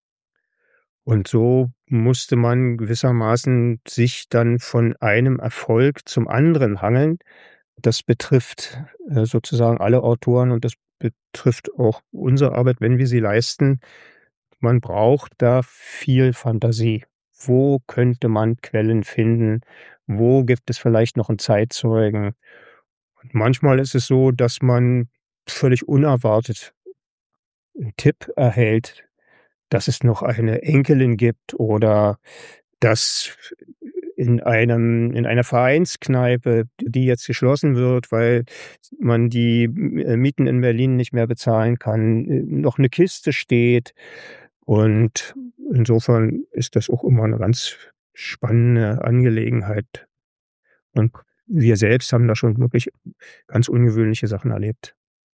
Und so musste man gewissermaßen sich dann von einem Erfolg zum anderen hangeln. Das betrifft sozusagen alle Autoren und das betrifft auch unsere Arbeit, wenn wir sie leisten. Man braucht da viel Fantasie. Wo könnte man Quellen finden? Wo gibt es vielleicht noch einen Zeitzeugen? Und manchmal ist es so, dass man völlig unerwartet einen Tipp erhält, dass es noch eine Enkelin gibt oder dass in einer Vereinskneipe, die jetzt geschlossen wird, weil man die Mieten in Berlin nicht mehr bezahlen kann, noch eine Kiste steht. Und insofern ist das auch immer eine ganz spannende Angelegenheit. Und wir selbst haben da schon wirklich ganz ungewöhnliche Sachen erlebt.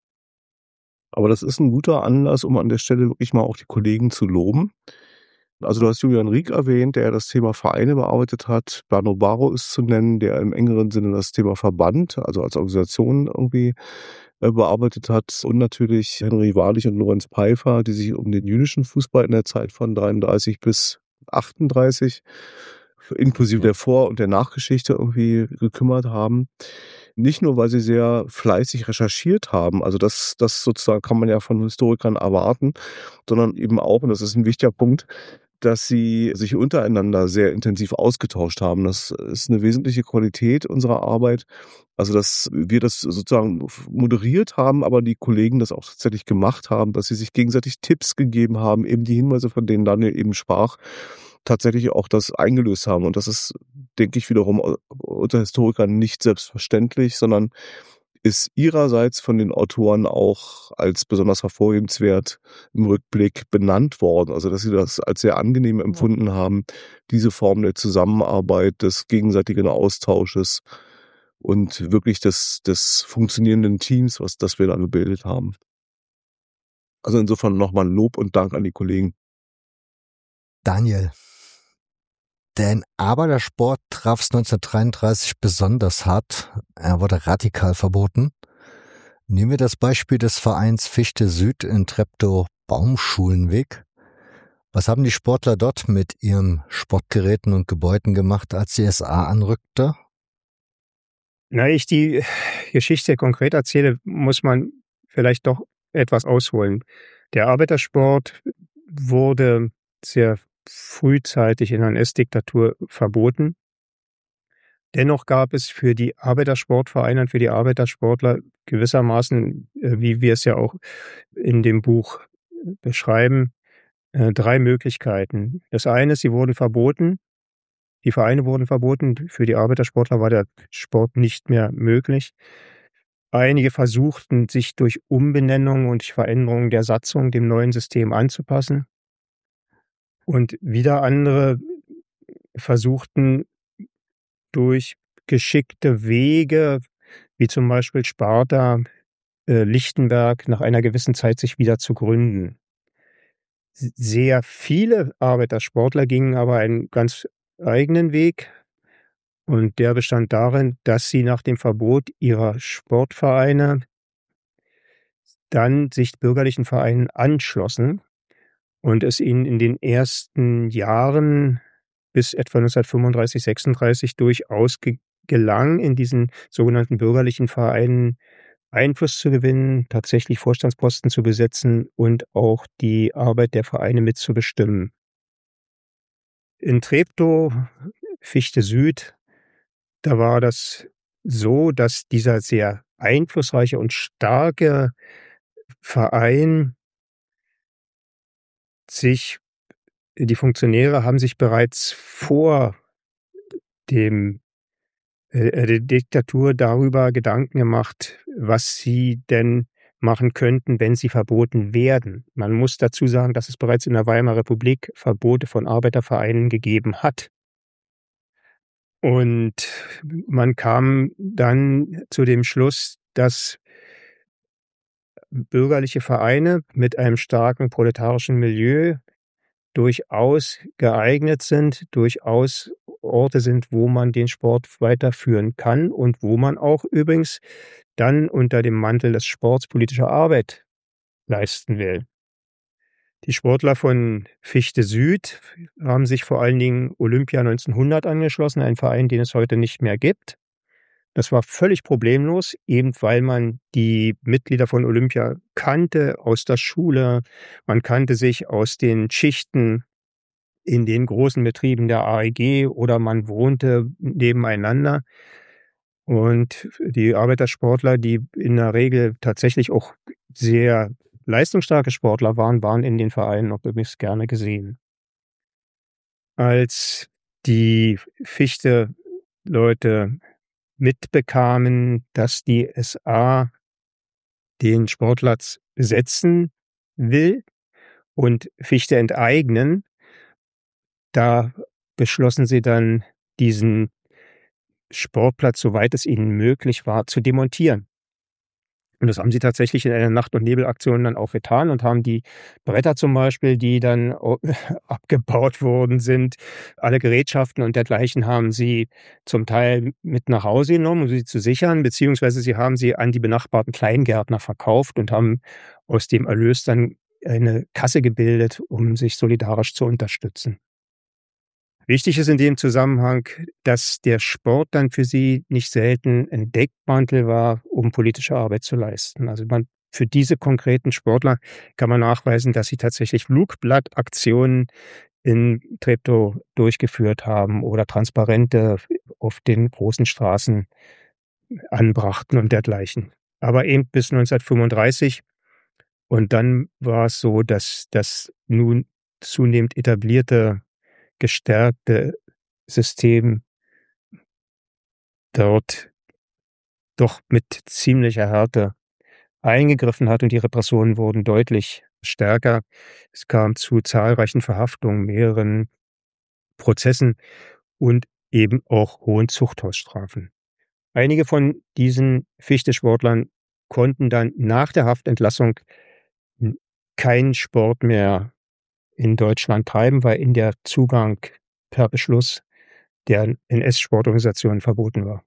Aber das ist ein guter Anlass, um an der Stelle wirklich mal auch die Kollegen zu loben. Also, du hast Julian Rieck erwähnt, der das Thema Vereine bearbeitet hat. Berno Barro ist zu nennen, der im engeren Sinne das Thema Verband, also als Organisation irgendwie, bearbeitet hat. Und natürlich Henry Wahrlich und Lorenz Peifer, die sich um den jüdischen Fußball in der Zeit von 33 bis 38 inklusive der Vor- und der Nachgeschichte irgendwie gekümmert haben. Nicht nur, weil sie sehr fleißig recherchiert haben, also das sozusagen kann man ja von Historikern erwarten, sondern eben auch, und das ist ein wichtiger Punkt, dass sie sich untereinander sehr intensiv ausgetauscht haben. Das ist eine wesentliche Qualität unserer Arbeit. Also, dass wir das sozusagen moderiert haben, aber die Kollegen das auch tatsächlich gemacht haben, dass sie sich gegenseitig Tipps gegeben haben, eben die Hinweise, von denen Daniel eben sprach, tatsächlich auch das eingelöst haben. Und das ist, denke ich, wiederum unter Historikern nicht selbstverständlich, sondern ist ihrerseits von den Autoren auch als besonders hervorhebenswert im Rückblick benannt worden. Also, dass sie das als sehr angenehm empfunden haben, diese Form der Zusammenarbeit, des gegenseitigen Austausches und wirklich des funktionierenden Teams, das wir da gebildet haben. Also, insofern nochmal Lob und Dank an die Kollegen. Daniel, der Arbeitersport traf es 1933 besonders hart. Er wurde radikal verboten. Nehmen wir das Beispiel des Vereins Fichte Süd in Treptow-Baumschulenweg. Was haben die Sportler dort mit ihren Sportgeräten und Gebäuden gemacht, als die SA anrückte? Na, ich die Geschichte konkret erzähle, muss man vielleicht doch etwas ausholen. Der Arbeitersport wurde sehr frühzeitig in der NS-Diktatur verboten. Dennoch gab es für die Arbeitersportvereine und für die Arbeitersportler gewissermaßen, wie wir es ja auch in dem Buch beschreiben 3 Möglichkeiten. Das eine ist, sie wurden verboten. Die Vereine wurden verboten. Für die Arbeitersportler war der Sport nicht mehr möglich. Einige versuchten, sich durch Umbenennung und Veränderung der Satzung dem neuen System anzupassen. Und wieder andere versuchten durch geschickte Wege, wie zum Beispiel Sparta, Lichtenberg, nach einer gewissen Zeit sich wieder zu gründen. Sehr viele Arbeitersportler gingen aber einen ganz eigenen Weg. Und der bestand darin, dass sie nach dem Verbot ihrer Sportvereine dann sich bürgerlichen Vereinen anschlossen und es ihnen in den ersten Jahren bis etwa 1935, 36 durchaus gelang, in diesen sogenannten bürgerlichen Vereinen Einfluss zu gewinnen, tatsächlich Vorstandsposten zu besetzen und auch die Arbeit der Vereine mitzubestimmen. In Treptow, Fichte Süd, da war das so, dass dieser sehr einflussreiche und starke Verein die Funktionäre haben sich bereits vor der Diktatur darüber Gedanken gemacht, was sie denn machen könnten, wenn sie verboten werden. Man muss dazu sagen, dass es bereits in der Weimarer Republik Verbote von Arbeitervereinen gegeben hat. Und man kam dann zu dem Schluss, dass bürgerliche Vereine mit einem starken proletarischen Milieu durchaus geeignet sind, durchaus Orte sind, wo man den Sport weiterführen kann und wo man auch übrigens dann unter dem Mantel des Sports politische Arbeit leisten will. Die Sportler von Fichte Süd haben sich vor allen Dingen Olympia 1900 angeschlossen, ein Verein, den es heute nicht mehr gibt. Das war völlig problemlos, eben weil man die Mitglieder von Olympia kannte aus der Schule, man kannte sich aus den Schichten in den großen Betrieben der AEG oder man wohnte nebeneinander. Und die Arbeitersportler, die in der Regel tatsächlich auch sehr leistungsstarke Sportler waren, waren in den Vereinen auch übrigens gerne gesehen. Als die Fichte-Leute mitbekamen, dass die SA den Sportplatz besetzen will und Fichte enteignen, da beschlossen sie dann, diesen Sportplatz, soweit es ihnen möglich war, zu demontieren. Und das haben sie tatsächlich in einer Nacht- und Nebelaktion dann auch getan und haben die Bretter zum Beispiel, die dann abgebaut worden sind, alle Gerätschaften und dergleichen haben sie zum Teil mit nach Hause genommen, um sie zu sichern, beziehungsweise sie haben sie an die benachbarten Kleingärtner verkauft und haben aus dem Erlös dann eine Kasse gebildet, um sich solidarisch zu unterstützen. Wichtig ist in dem Zusammenhang, dass der Sport dann für sie nicht selten ein Deckmantel war, um politische Arbeit zu leisten. Also für diese konkreten Sportler kann man nachweisen, dass sie tatsächlich Flugblattaktionen in Treptow durchgeführt haben oder Transparente auf den großen Straßen anbrachten und dergleichen. Aber eben bis 1935. Und dann war es so, dass das nun zunehmend etablierte gestärkte System dort doch mit ziemlicher Härte eingegriffen hat und die Repressionen wurden deutlich stärker. Es kam zu zahlreichen Verhaftungen, mehreren Prozessen und eben auch hohen Zuchthausstrafen. Einige von diesen Fichte-Sportlern konnten dann nach der Haftentlassung keinen Sport mehr in Deutschland treiben, weil ihnen der Zugang per Beschluss der NS-Sportorganisationen verboten war.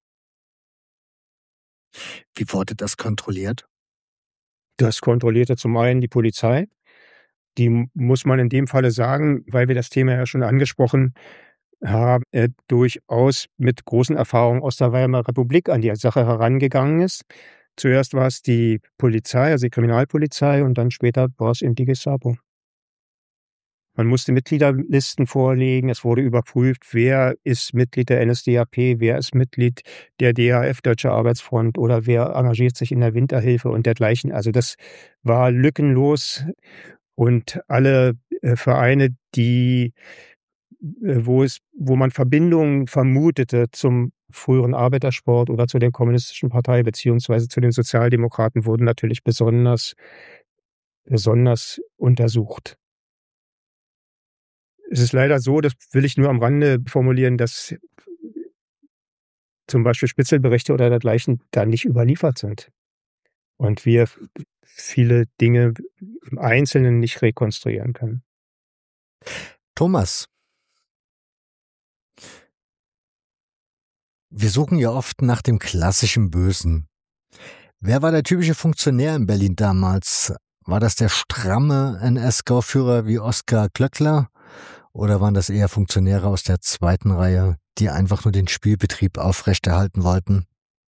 Wie wurde das kontrolliert? Das kontrollierte zum einen die Polizei. Die muss man in dem Falle sagen, weil wir das Thema ja schon angesprochen haben, durchaus mit großen Erfahrungen aus der Weimarer Republik an die Sache herangegangen ist. Zuerst war es die Polizei, also die Kriminalpolizei, und dann später war es eben die Gestapo. Man musste Mitgliederlisten vorlegen. Es wurde überprüft, wer ist Mitglied der NSDAP, wer ist Mitglied der DAF, Deutsche Arbeitsfront, oder wer engagiert sich in der Winterhilfe und dergleichen. Also das war lückenlos. Und alle Vereine, wo man Verbindungen vermutete zum früheren Arbeitersport oder zu der kommunistischen Partei beziehungsweise zu den Sozialdemokraten, wurden natürlich besonders untersucht. Es ist leider so, das will ich nur am Rande formulieren, dass zum Beispiel Spitzelberichte oder dergleichen da nicht überliefert sind. Und wir viele Dinge im Einzelnen nicht rekonstruieren können. Thomas, wir suchen ja oft nach dem klassischen Bösen. Wer war der typische Funktionär in Berlin damals? War das der stramme NS-Gauführer wie Oskar Glöckler? Oder waren das eher Funktionäre aus der zweiten Reihe, die einfach nur den Spielbetrieb aufrechterhalten wollten?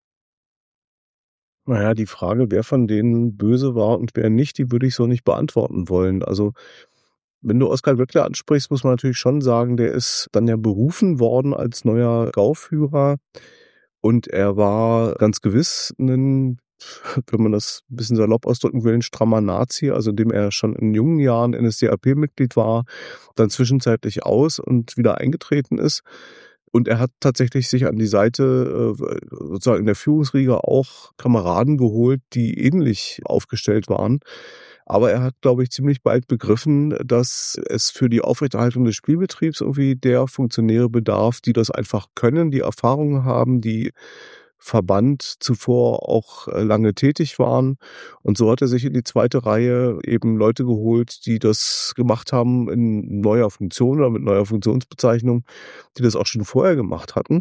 Naja, die Frage, wer von denen böse war und wer nicht, die würde ich so nicht beantworten wollen. Also, wenn du Oskar Glöckler ansprichst, muss man natürlich schon sagen, der ist dann ja berufen worden als neuer Gauführer. Und er war ganz gewiss ein, wenn man das ein bisschen salopp ausdrücken will, ein strammer Nazi, also indem er schon in jungen Jahren NSDAP-Mitglied war, dann zwischenzeitlich aus und wieder eingetreten ist. Und er hat tatsächlich sich an die Seite sozusagen in der Führungsriege auch Kameraden geholt, die ähnlich aufgestellt waren. Aber er hat, glaube ich, ziemlich bald begriffen, dass es für die Aufrechterhaltung des Spielbetriebs irgendwie der Funktionäre bedarf, die das einfach können, die Erfahrungen haben, die Verband zuvor auch lange tätig waren. Und so hat er sich in die zweite Reihe eben Leute geholt, die das gemacht haben in neuer Funktion oder mit neuer Funktionsbezeichnung, die das auch schon vorher gemacht hatten.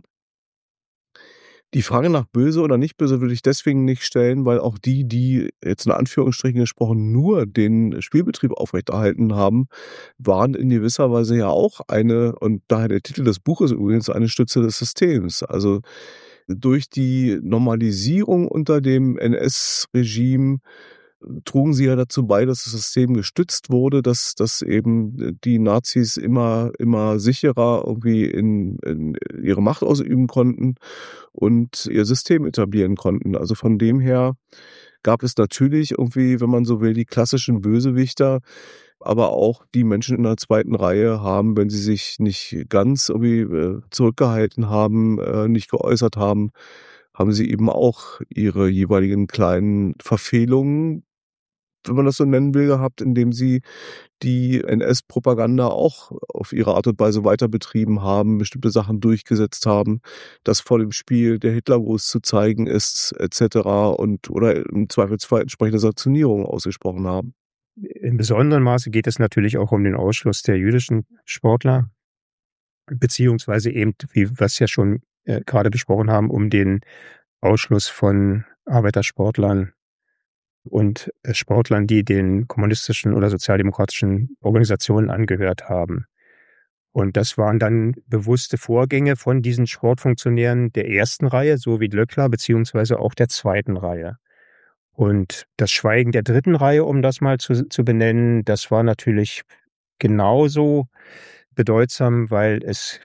Die Frage nach böse oder nicht böse würde ich deswegen nicht stellen, weil auch die jetzt in Anführungsstrichen gesprochen nur den Spielbetrieb aufrechterhalten haben, waren in gewisser Weise ja auch eine, und daher der Titel des Buches übrigens, eine Stütze des Systems. Also durch die Normalisierung unter dem NS-Regime trugen sie ja dazu bei, dass das System gestützt wurde, dass eben die Nazis immer sicherer irgendwie in ihre Macht ausüben konnten und ihr System etablieren konnten. Also von dem her gab es natürlich irgendwie, wenn man so will, die klassischen Bösewichter, aber auch die Menschen in der zweiten Reihe haben, wenn sie sich nicht ganz irgendwie zurückgehalten haben, nicht geäußert haben, haben sie eben auch ihre jeweiligen kleinen Verfehlungen, wenn man das so nennen will, gehabt, indem sie die NS-Propaganda auch auf ihre Art und Weise weiter betrieben haben, bestimmte Sachen durchgesetzt haben, dass vor dem Spiel der Hitlergruß zu zeigen ist, etc. oder im Zweifelsfall entsprechende Sanktionierungen ausgesprochen haben. In besonderem Maße geht es natürlich auch um den Ausschluss der jüdischen Sportler, beziehungsweise eben, wie wir es ja schon gerade besprochen haben, um den Ausschluss von Arbeitersportlern und Sportlern, die den kommunistischen oder sozialdemokratischen Organisationen angehört haben. Und das waren dann bewusste Vorgänge von diesen Sportfunktionären der ersten Reihe, so wie Glöckler, beziehungsweise auch der zweiten Reihe. Und das Schweigen der dritten Reihe, um das mal zu benennen, das war natürlich genauso bedeutsam, weil es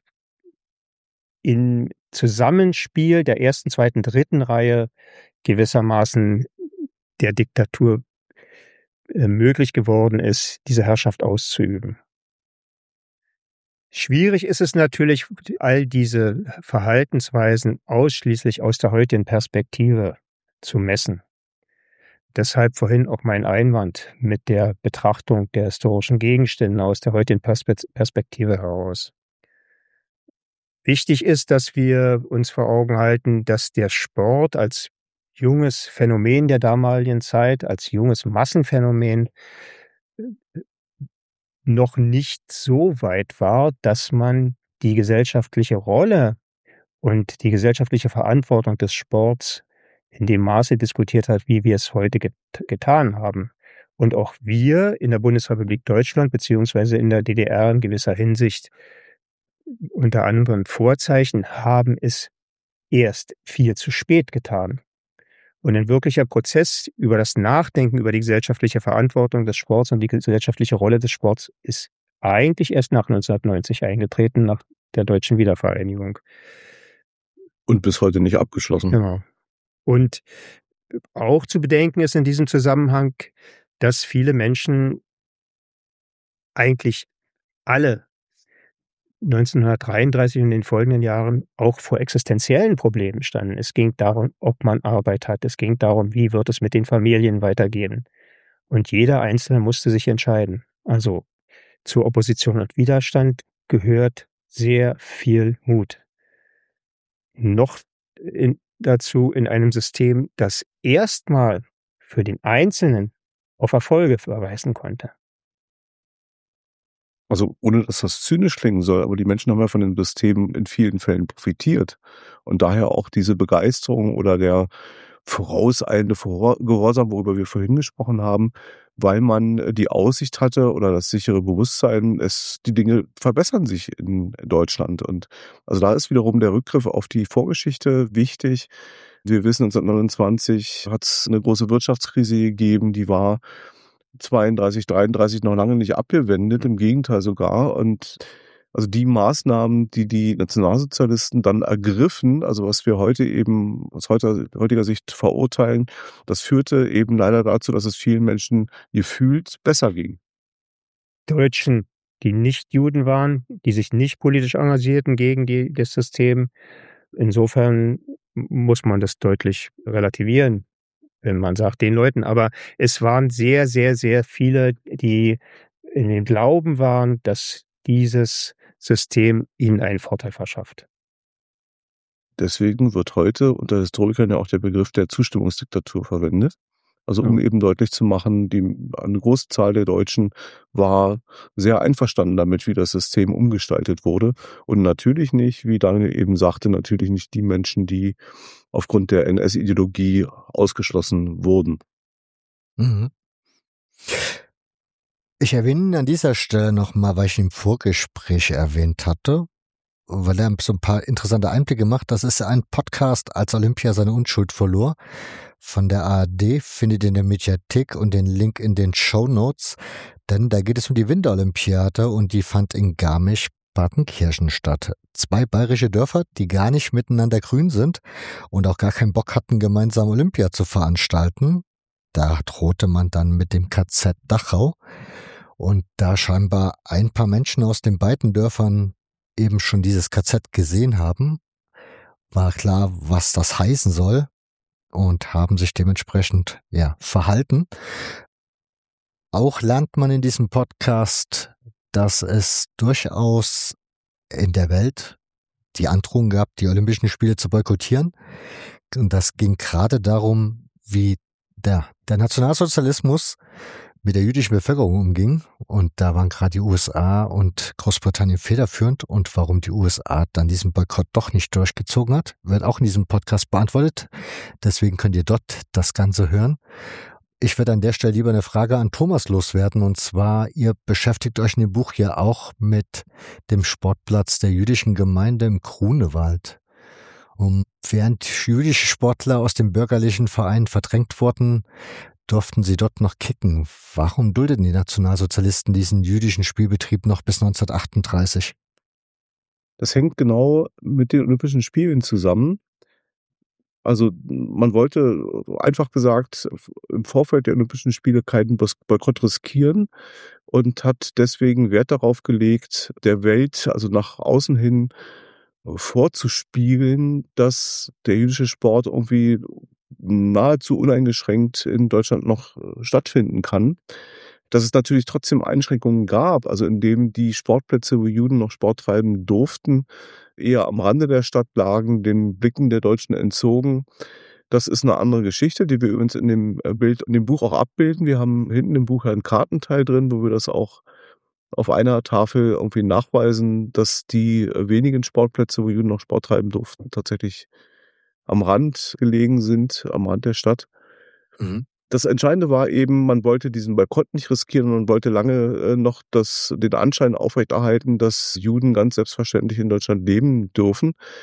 im Zusammenspiel der ersten, zweiten, dritten Reihe gewissermaßen der Diktatur möglich geworden ist, diese Herrschaft auszuüben. Schwierig ist es natürlich, all diese Verhaltensweisen ausschließlich aus der heutigen Perspektive zu messen. Deshalb vorhin auch mein Einwand mit der Betrachtung der historischen Gegenstände aus der heutigen Perspektive heraus. Wichtig ist, dass wir uns vor Augen halten, dass der Sport als junges Phänomen der damaligen Zeit, als junges Massenphänomen noch nicht so weit war, dass man die gesellschaftliche Rolle und die gesellschaftliche Verantwortung des Sports in dem Maße diskutiert hat, wie wir es heute getan haben. Und auch wir in der Bundesrepublik Deutschland beziehungsweise in der DDR in gewisser Hinsicht unter anderen Vorzeichen haben es erst viel zu spät getan. Und ein wirklicher Prozess über das Nachdenken über die gesellschaftliche Verantwortung des Sports und die gesellschaftliche Rolle des Sports ist eigentlich erst nach 1990 eingetreten, nach der deutschen Wiedervereinigung. Und bis heute nicht abgeschlossen. Genau. Und auch zu bedenken ist in diesem Zusammenhang, dass viele Menschen, eigentlich alle, 1933 und in den folgenden Jahren auch vor existenziellen Problemen standen. Es ging darum, ob man Arbeit hat. Es ging darum, wie wird es mit den Familien weitergehen. Und jeder Einzelne musste sich entscheiden. Also zur Opposition und Widerstand gehört sehr viel Mut. Noch dazu in einem System, das erstmal für den Einzelnen auf Erfolge verweisen konnte. Also ohne dass das zynisch klingen soll, aber die Menschen haben ja von dem System in vielen Fällen profitiert. Und daher auch diese Begeisterung oder der vorauseilende Gehorsam, worüber wir vorhin gesprochen haben, weil man die Aussicht hatte oder das sichere Bewusstsein, die Dinge verbessern sich in Deutschland. Und also da ist wiederum der Rückgriff auf die Vorgeschichte wichtig. Wir wissen, 1929 hat es eine große Wirtschaftskrise gegeben, die war 32, 33 noch lange nicht abgewendet, im Gegenteil sogar. Und also die Maßnahmen, die die Nationalsozialisten dann ergriffen, also was wir heute eben aus heutiger Sicht verurteilen, das führte eben leider dazu, dass es vielen Menschen gefühlt besser ging. Deutschen, die nicht Juden waren, die sich nicht politisch engagierten gegen das System. Insofern muss man das deutlich relativieren, wenn man sagt, den Leuten. Aber es waren sehr, sehr, sehr viele, die in dem Glauben waren, dass dieses System ihnen einen Vorteil verschafft. Deswegen wird heute unter Historikern ja auch der Begriff der Zustimmungsdiktatur verwendet. Also um eben deutlich zu machen, eine große Zahl der Deutschen war sehr einverstanden damit, wie das System umgestaltet wurde. Und natürlich nicht, wie Daniel eben sagte, natürlich nicht die Menschen, die aufgrund der NS-Ideologie ausgeschlossen wurden. Mhm. Ich erwähne an dieser Stelle nochmal, weil ich ihn im Vorgespräch erwähnt hatte, weil er so ein paar interessante Einblicke macht. Das ist ein Podcast, als Olympia seine Unschuld verlor. Von der ARD, findet ihr in der Mediathek und den Link in den Shownotes. Denn da geht es um die Winterolympiade und die fand in Garmisch-Partenkirchen statt. 2 bayerische Dörfer, die gar nicht miteinander grün sind und auch gar keinen Bock hatten, gemeinsam Olympia zu veranstalten. Da drohte man dann mit dem KZ Dachau. Und da scheinbar ein paar Menschen aus den beiden Dörfern eben schon dieses KZ gesehen haben, war klar, was das heißen soll und haben sich dementsprechend verhalten. Auch lernt man in diesem Podcast, dass es durchaus in der Welt die Androhung gab, die Olympischen Spiele zu boykottieren. Und das ging gerade darum, wie der Nationalsozialismus mit der jüdischen Bevölkerung umging. Und da waren gerade die USA und Großbritannien federführend. Und warum die USA dann diesen Boykott doch nicht durchgezogen hat, wird auch in diesem Podcast beantwortet. Deswegen könnt ihr dort das Ganze hören. Ich werde an der Stelle lieber eine Frage an Thomas loswerden. Und zwar, ihr beschäftigt euch in dem Buch ja auch mit dem Sportplatz der jüdischen Gemeinde im Grunewald. Und während jüdische Sportler aus dem bürgerlichen Verein verdrängt wurden, durften sie dort noch kicken. Warum duldeten die Nationalsozialisten diesen jüdischen Spielbetrieb noch bis 1938? Das hängt genau mit den Olympischen Spielen zusammen. Also man wollte, einfach gesagt, im Vorfeld der Olympischen Spiele keinen Boykott riskieren und hat deswegen Wert darauf gelegt, der Welt, also nach außen hin, vorzuspiegeln, dass der jüdische Sport irgendwie nahezu uneingeschränkt in Deutschland noch stattfinden kann. Dass es natürlich trotzdem Einschränkungen gab, also indem die Sportplätze, wo Juden noch Sport treiben durften, eher am Rande der Stadt lagen, den Blicken der Deutschen entzogen. Das ist eine andere Geschichte, die wir übrigens in dem Buch auch abbilden. Wir haben hinten im Buch einen Kartenteil drin, wo wir das auch auf einer Tafel irgendwie nachweisen, dass die wenigen Sportplätze, wo Juden noch Sport treiben durften, tatsächlich am Rand gelegen sind, am Rand der Stadt. Mhm. Das Entscheidende war eben, man wollte diesen Boykott nicht riskieren und man wollte lange noch den Anschein aufrechterhalten, dass Juden ganz selbstverständlich in Deutschland leben dürfen.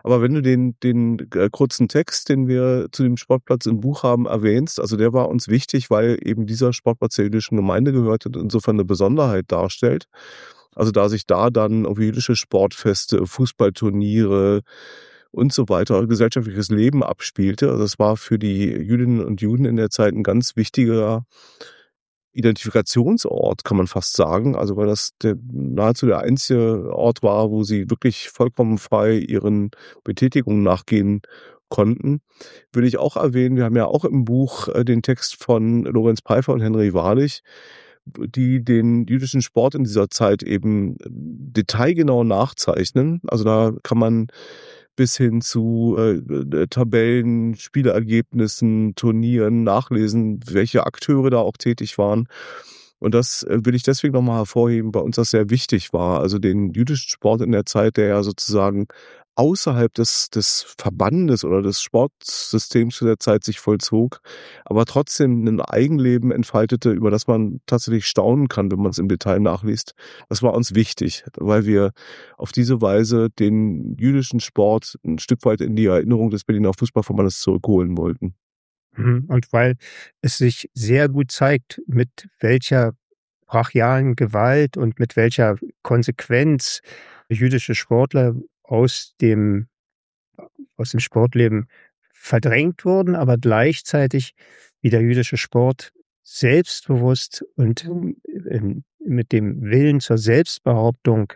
Aber wenn du den kurzen Text, den wir zu dem Sportplatz im Buch haben, erwähnst, also der war uns wichtig, weil eben dieser Sportplatz der jüdischen Gemeinde gehört und insofern eine Besonderheit darstellt. Also da sich da dann irgendwie jüdische Sportfeste, Fußballturniere und so weiter, gesellschaftliches Leben abspielte. Also das war für die Jüdinnen und Juden in der Zeit ein ganz wichtiger Identifikationsort, kann man fast sagen. Also weil das nahezu der einzige Ort war, wo sie wirklich vollkommen frei ihren Betätigungen nachgehen konnten. Würde ich auch erwähnen, wir haben ja auch im Buch den Text von Lorenz Pfeiffer und Henry Wahrlich, die den jüdischen Sport in dieser Zeit eben detailgenau nachzeichnen. Also da kann man bis hin zu Tabellen, Spielergebnissen, Turnieren nachlesen, welche Akteure da auch tätig waren. Und das will ich deswegen nochmal hervorheben, bei uns das sehr wichtig war. Also den jüdischen Sport in der Zeit, der ja sozusagen außerhalb des Verbandes oder des Sportsystems zu der Zeit sich vollzog, aber trotzdem ein Eigenleben entfaltete, über das man tatsächlich staunen kann, wenn man es im Detail nachliest. Das war uns wichtig, weil wir auf diese Weise den jüdischen Sport ein Stück weit in die Erinnerung des Berliner Fußballverbandes zurückholen wollten. Und weil es sich sehr gut zeigt, mit welcher brachialen Gewalt und mit welcher Konsequenz jüdische Sportler aus dem Sportleben verdrängt wurden, aber gleichzeitig wie der jüdische Sport selbstbewusst und mit dem Willen zur Selbstbehauptung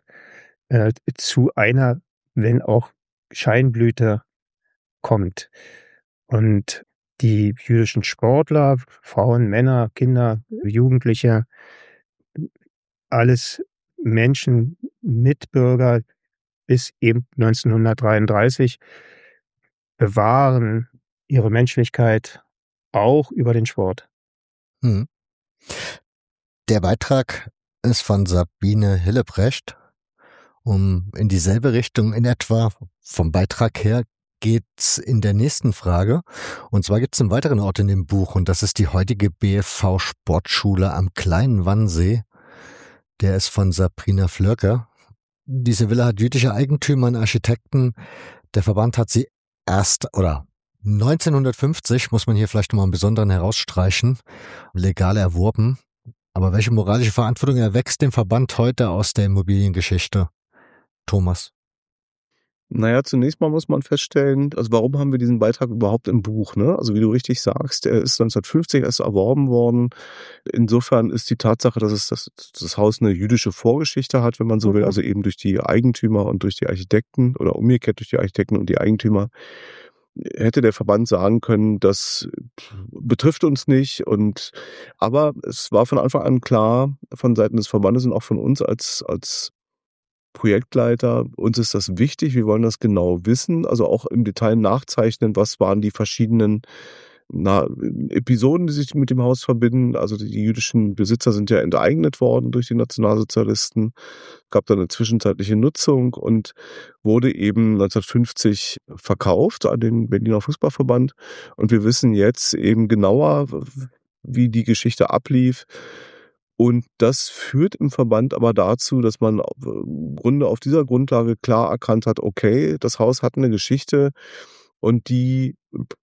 zu einer, wenn auch Scheinblüte, kommt. Und die jüdischen Sportler, Frauen, Männer, Kinder, Jugendliche, alles Menschen, Mitbürger bis eben 1933 bewahren ihre Menschlichkeit auch über den Sport. Hm. Der Beitrag ist von Sabine Hillebrecht. In dieselbe Richtung in etwa vom Beitrag her geht's in der nächsten Frage. Und zwar gibt's einen weiteren Ort in dem Buch und das ist die heutige BFV Sportschule am Kleinen Wannsee. Der ist von Sabrina Flörker. Diese Villa hat jüdische Eigentümer und Architekten. Der Verband hat sie 1950, muss man hier vielleicht nochmal einen besonderen herausstreichen, legal erworben. Aber welche moralische Verantwortung erwächst dem Verband heute aus der Immobiliengeschichte? Thomas? Naja, zunächst mal muss man feststellen, also warum haben wir diesen Beitrag überhaupt im Buch, ne? Also wie du richtig sagst, er ist 1950 erst erworben worden. Insofern ist die Tatsache, dass das Haus eine jüdische Vorgeschichte hat, wenn man so will, also eben durch die Eigentümer und durch die Architekten oder umgekehrt durch die Architekten und die Eigentümer, hätte der Verband sagen können, das betrifft uns nicht. Aber es war von Anfang an klar, von Seiten des Verbandes und auch von uns als Projektleiter, uns ist das wichtig, wir wollen das genau wissen, also auch im Detail nachzeichnen, was waren die verschiedenen Episoden, die sich mit dem Haus verbinden. Also die jüdischen Besitzer sind ja enteignet worden durch die Nationalsozialisten, gab dann eine zwischenzeitliche Nutzung und wurde eben 1950 verkauft an den Berliner Fußballverband. Und wir wissen jetzt eben genauer, wie die Geschichte ablief. Und das führt im Verband aber dazu, dass man im Grunde auf dieser Grundlage klar erkannt hat, okay, das Haus hat eine Geschichte und die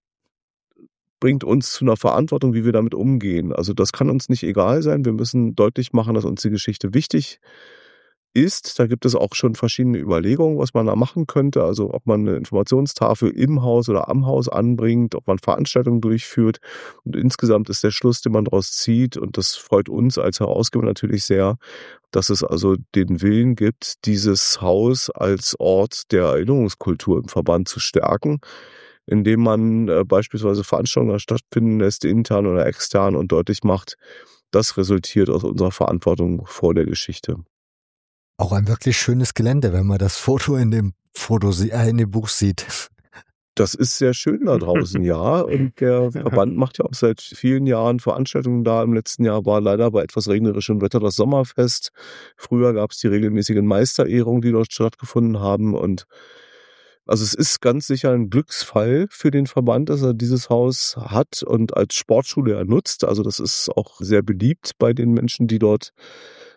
bringt uns zu einer Verantwortung, wie wir damit umgehen. Also das kann uns nicht egal sein. Wir müssen deutlich machen, dass uns die Geschichte wichtig ist. Da gibt es auch schon verschiedene Überlegungen, was man da machen könnte. Also ob man eine Informationstafel im Haus oder am Haus anbringt, ob man Veranstaltungen durchführt. Und insgesamt ist der Schluss, den man daraus zieht, und das freut uns als Herausgeber natürlich sehr, dass es also den Willen gibt, dieses Haus als Ort der Erinnerungskultur im Verband zu stärken, indem man beispielsweise Veranstaltungen stattfinden lässt, intern oder extern, und deutlich macht, das resultiert aus unserer Verantwortung vor der Geschichte. Auch ein wirklich schönes Gelände, wenn man das Foto in dem Buch sieht. Das ist sehr schön da draußen, ja. Und der Verband macht ja auch seit vielen Jahren Veranstaltungen da. Im letzten Jahr war leider bei etwas regnerischem Wetter das Sommerfest. Früher gab es die regelmäßigen Meisterehrungen, die dort stattgefunden haben. Und also es ist ganz sicher ein Glücksfall für den Verband, dass er dieses Haus hat und als Sportschule nutzt. Also das ist auch sehr beliebt bei den Menschen, die dort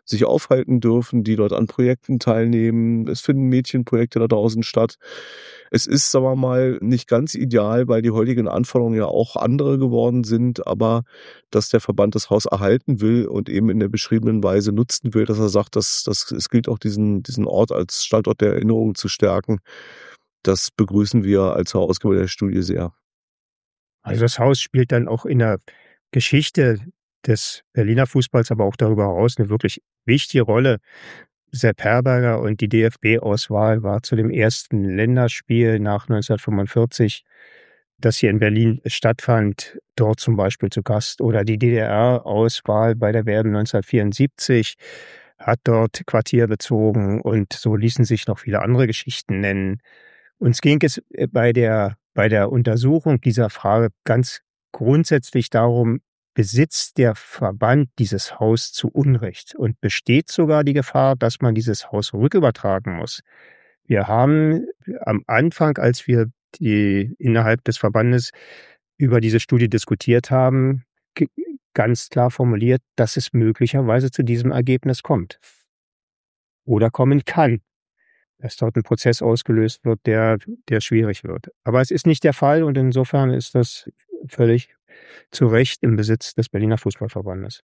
sich aufhalten dürfen, die dort an Projekten teilnehmen. Es finden Mädchenprojekte da draußen statt. Es ist, sagen wir mal, nicht ganz ideal, weil die heutigen Anforderungen ja auch andere geworden sind, aber dass der Verband das Haus erhalten will und eben in der beschriebenen Weise nutzen will, dass er sagt, es gilt auch diesen Ort als Standort der Erinnerung zu stärken. Das begrüßen wir als Herausgeber der Studie sehr. Also das Haus spielt dann auch in der Geschichte des Berliner Fußballs, aber auch darüber hinaus eine wirklich wichtige Rolle. Sepp Herberger und die DFB-Auswahl war zu dem ersten Länderspiel nach 1945, das hier in Berlin stattfand, dort zum Beispiel zu Gast. Oder die DDR-Auswahl bei der WM 1974 hat dort Quartier bezogen und so ließen sich noch viele andere Geschichten nennen. Uns ging es bei der Untersuchung dieser Frage ganz grundsätzlich darum, besitzt der Verband dieses Haus zu Unrecht und besteht sogar die Gefahr, dass man dieses Haus rückübertragen muss. Wir haben am Anfang, als wir innerhalb des Verbandes über diese Studie diskutiert haben, ganz klar formuliert, dass es möglicherweise zu diesem Ergebnis kommt oder kommen kann, dass dort ein Prozess ausgelöst wird, der schwierig wird. Aber es ist nicht der Fall und insofern ist das völlig zu Recht im Besitz des Berliner Fußballverbandes.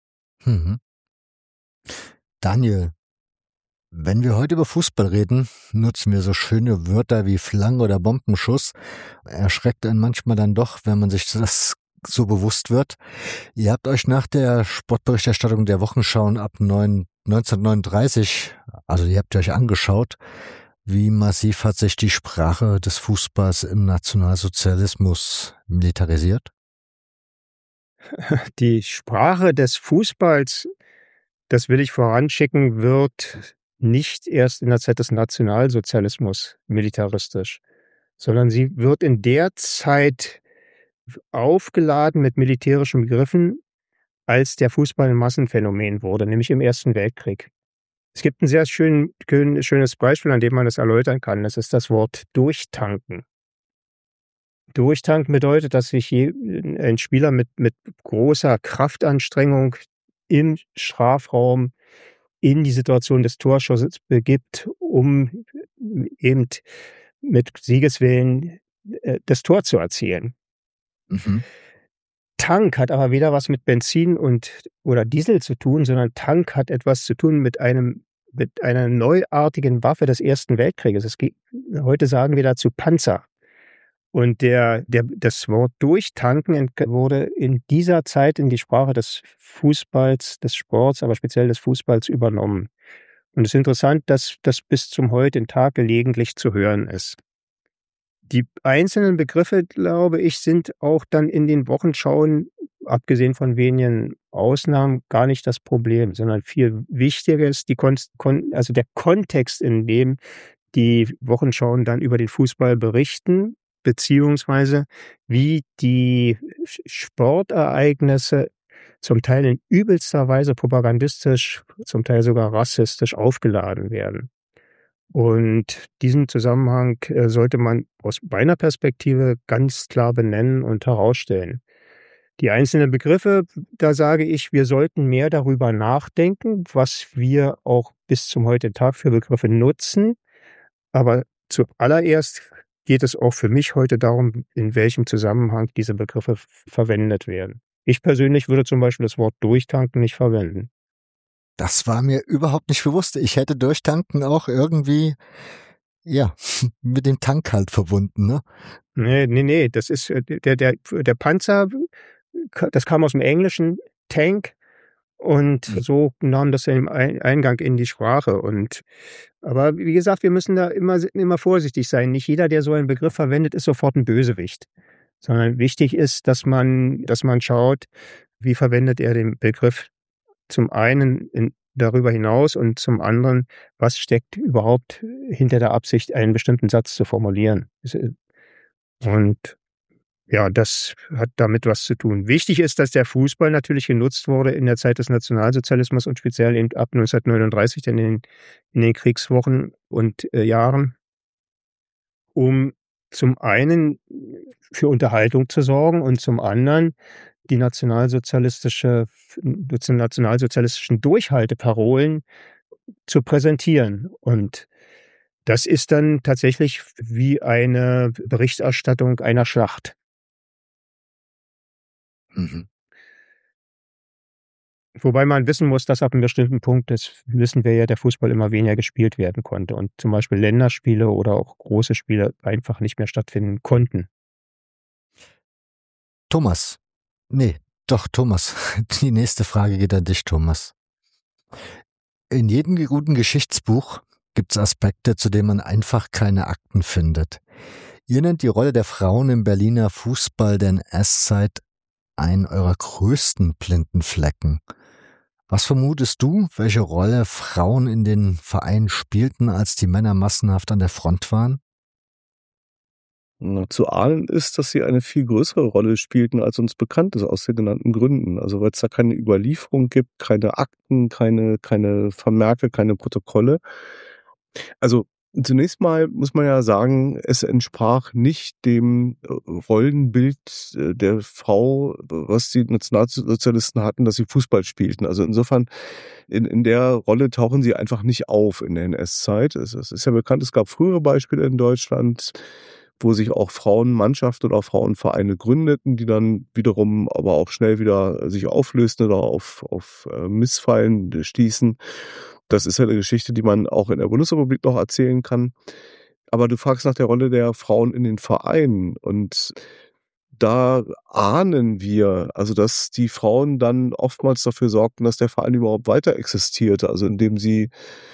Daniel, wenn wir heute über Fußball reden, nutzen wir so schöne Wörter wie Flanke oder Bombenschuss. Erschreckt einen manchmal dann doch, wenn man sich das so bewusst wird. Ihr habt euch nach der Sportberichterstattung der Wochenschauen ab 1939, also ihr habt euch angeschaut, wie massiv hat sich die Sprache des Fußballs im Nationalsozialismus militarisiert? Die Sprache des Fußballs, das will ich voranschicken, wird nicht erst in der Zeit des Nationalsozialismus militaristisch, sondern sie wird in der Zeit aufgeladen mit militärischen Begriffen, als der Fußball ein Massenphänomen wurde, nämlich im Ersten Weltkrieg. Es gibt ein sehr schönes Beispiel, an dem man das erläutern kann. Das ist das Wort Durchtanken. Durchtanken bedeutet, dass sich ein Spieler mit großer Kraftanstrengung im Strafraum in die Situation des Torschusses begibt, um eben mit Siegeswillen das Tor zu erzielen. Mhm. Tank hat aber weder was mit Benzin oder Diesel zu tun, sondern Tank hat etwas zu tun mit einer neuartigen Waffe des Ersten Weltkrieges. Heute sagen wir dazu Panzer. Und das Wort Durchtanken wurde in dieser Zeit in die Sprache des Fußballs, des Sports, aber speziell des Fußballs übernommen. Und es ist interessant, dass das bis zum heutigen Tag gelegentlich zu hören ist. Die einzelnen Begriffe, glaube ich, sind auch dann in den Wochenschauen, abgesehen von wenigen Ausnahmen, gar nicht das Problem, sondern viel wichtiger ist also der Kontext, in dem die Wochenschauen dann über den Fußball berichten, beziehungsweise wie die Sportereignisse zum Teil in übelster Weise propagandistisch, zum Teil sogar rassistisch aufgeladen werden. Und diesen Zusammenhang sollte man aus meiner Perspektive ganz klar benennen und herausstellen. Die einzelnen Begriffe, da sage ich, wir sollten mehr darüber nachdenken, was wir auch bis zum heutigen Tag für Begriffe nutzen. Aber zuallererst geht es auch für mich heute darum, in welchem Zusammenhang diese Begriffe verwendet werden. Ich persönlich würde zum Beispiel das Wort Durchtanken nicht verwenden. Das war mir überhaupt nicht bewusst. Ich hätte Durchtanken auch irgendwie, ja, mit dem Tank halt verbunden, ne? Nee, das ist der Panzer, das kam aus dem Englischen, Tank, und so nahm das den Eingang in die Sprache. Aber wie gesagt, wir müssen da immer vorsichtig sein. Nicht jeder, der so einen Begriff verwendet, ist sofort ein Bösewicht. Sondern wichtig ist, dass man schaut, wie verwendet er den Begriff zum einen darüber hinaus und zum anderen, was steckt überhaupt hinter der Absicht, einen bestimmten Satz zu formulieren. Und ja, das hat damit was zu tun. Wichtig ist, dass der Fußball natürlich genutzt wurde in der Zeit des Nationalsozialismus und speziell ab 1939, denn in den Kriegswochen und Jahren, um zum einen für Unterhaltung zu sorgen und zum anderen die nationalsozialistischen Durchhalteparolen zu präsentieren. Und das ist dann tatsächlich wie eine Berichterstattung einer Schlacht. Mhm. Wobei man wissen muss, dass ab einem bestimmten Punkt, das wissen wir ja, der Fußball immer weniger gespielt werden konnte und zum Beispiel Länderspiele oder auch große Spiele einfach nicht mehr stattfinden konnten. Thomas. Nee, doch, Thomas. Die nächste Frage geht an dich, Thomas. In jedem guten Geschichtsbuch gibt es Aspekte, zu denen man einfach keine Akten findet. Ihr nennt die Rolle der Frauen im Berliner Fußball der NS-Zeit einen eurer größten blinden Flecken. Was vermutest du, welche Rolle Frauen in den Vereinen spielten, als die Männer massenhaft an der Front waren? Zu ahnen ist, dass sie eine viel größere Rolle spielten, als uns bekannt ist, aus den genannten Gründen. Also weil es da keine Überlieferung gibt, keine Akten, keine Vermerke, keine Protokolle. Also zunächst mal muss man ja sagen, es entsprach nicht dem Rollenbild der Frau, was die Nationalsozialisten hatten, dass sie Fußball spielten. Also insofern, in der Rolle tauchen sie einfach nicht auf in der NS-Zeit. Es ist ja bekannt, es gab frühere Beispiele in Deutschland, wo sich auch Frauenmannschaften oder Frauenvereine gründeten, die dann wiederum aber auch schnell wieder sich auflösten oder auf Missfallen stießen. Das ist ja eine Geschichte, die man auch in der Bundesrepublik noch erzählen kann. Aber du fragst nach der Rolle der Frauen in den Vereinen und da ahnen wir, also dass die Frauen dann oftmals dafür sorgten, dass der Verein überhaupt weiter existierte, also indem sie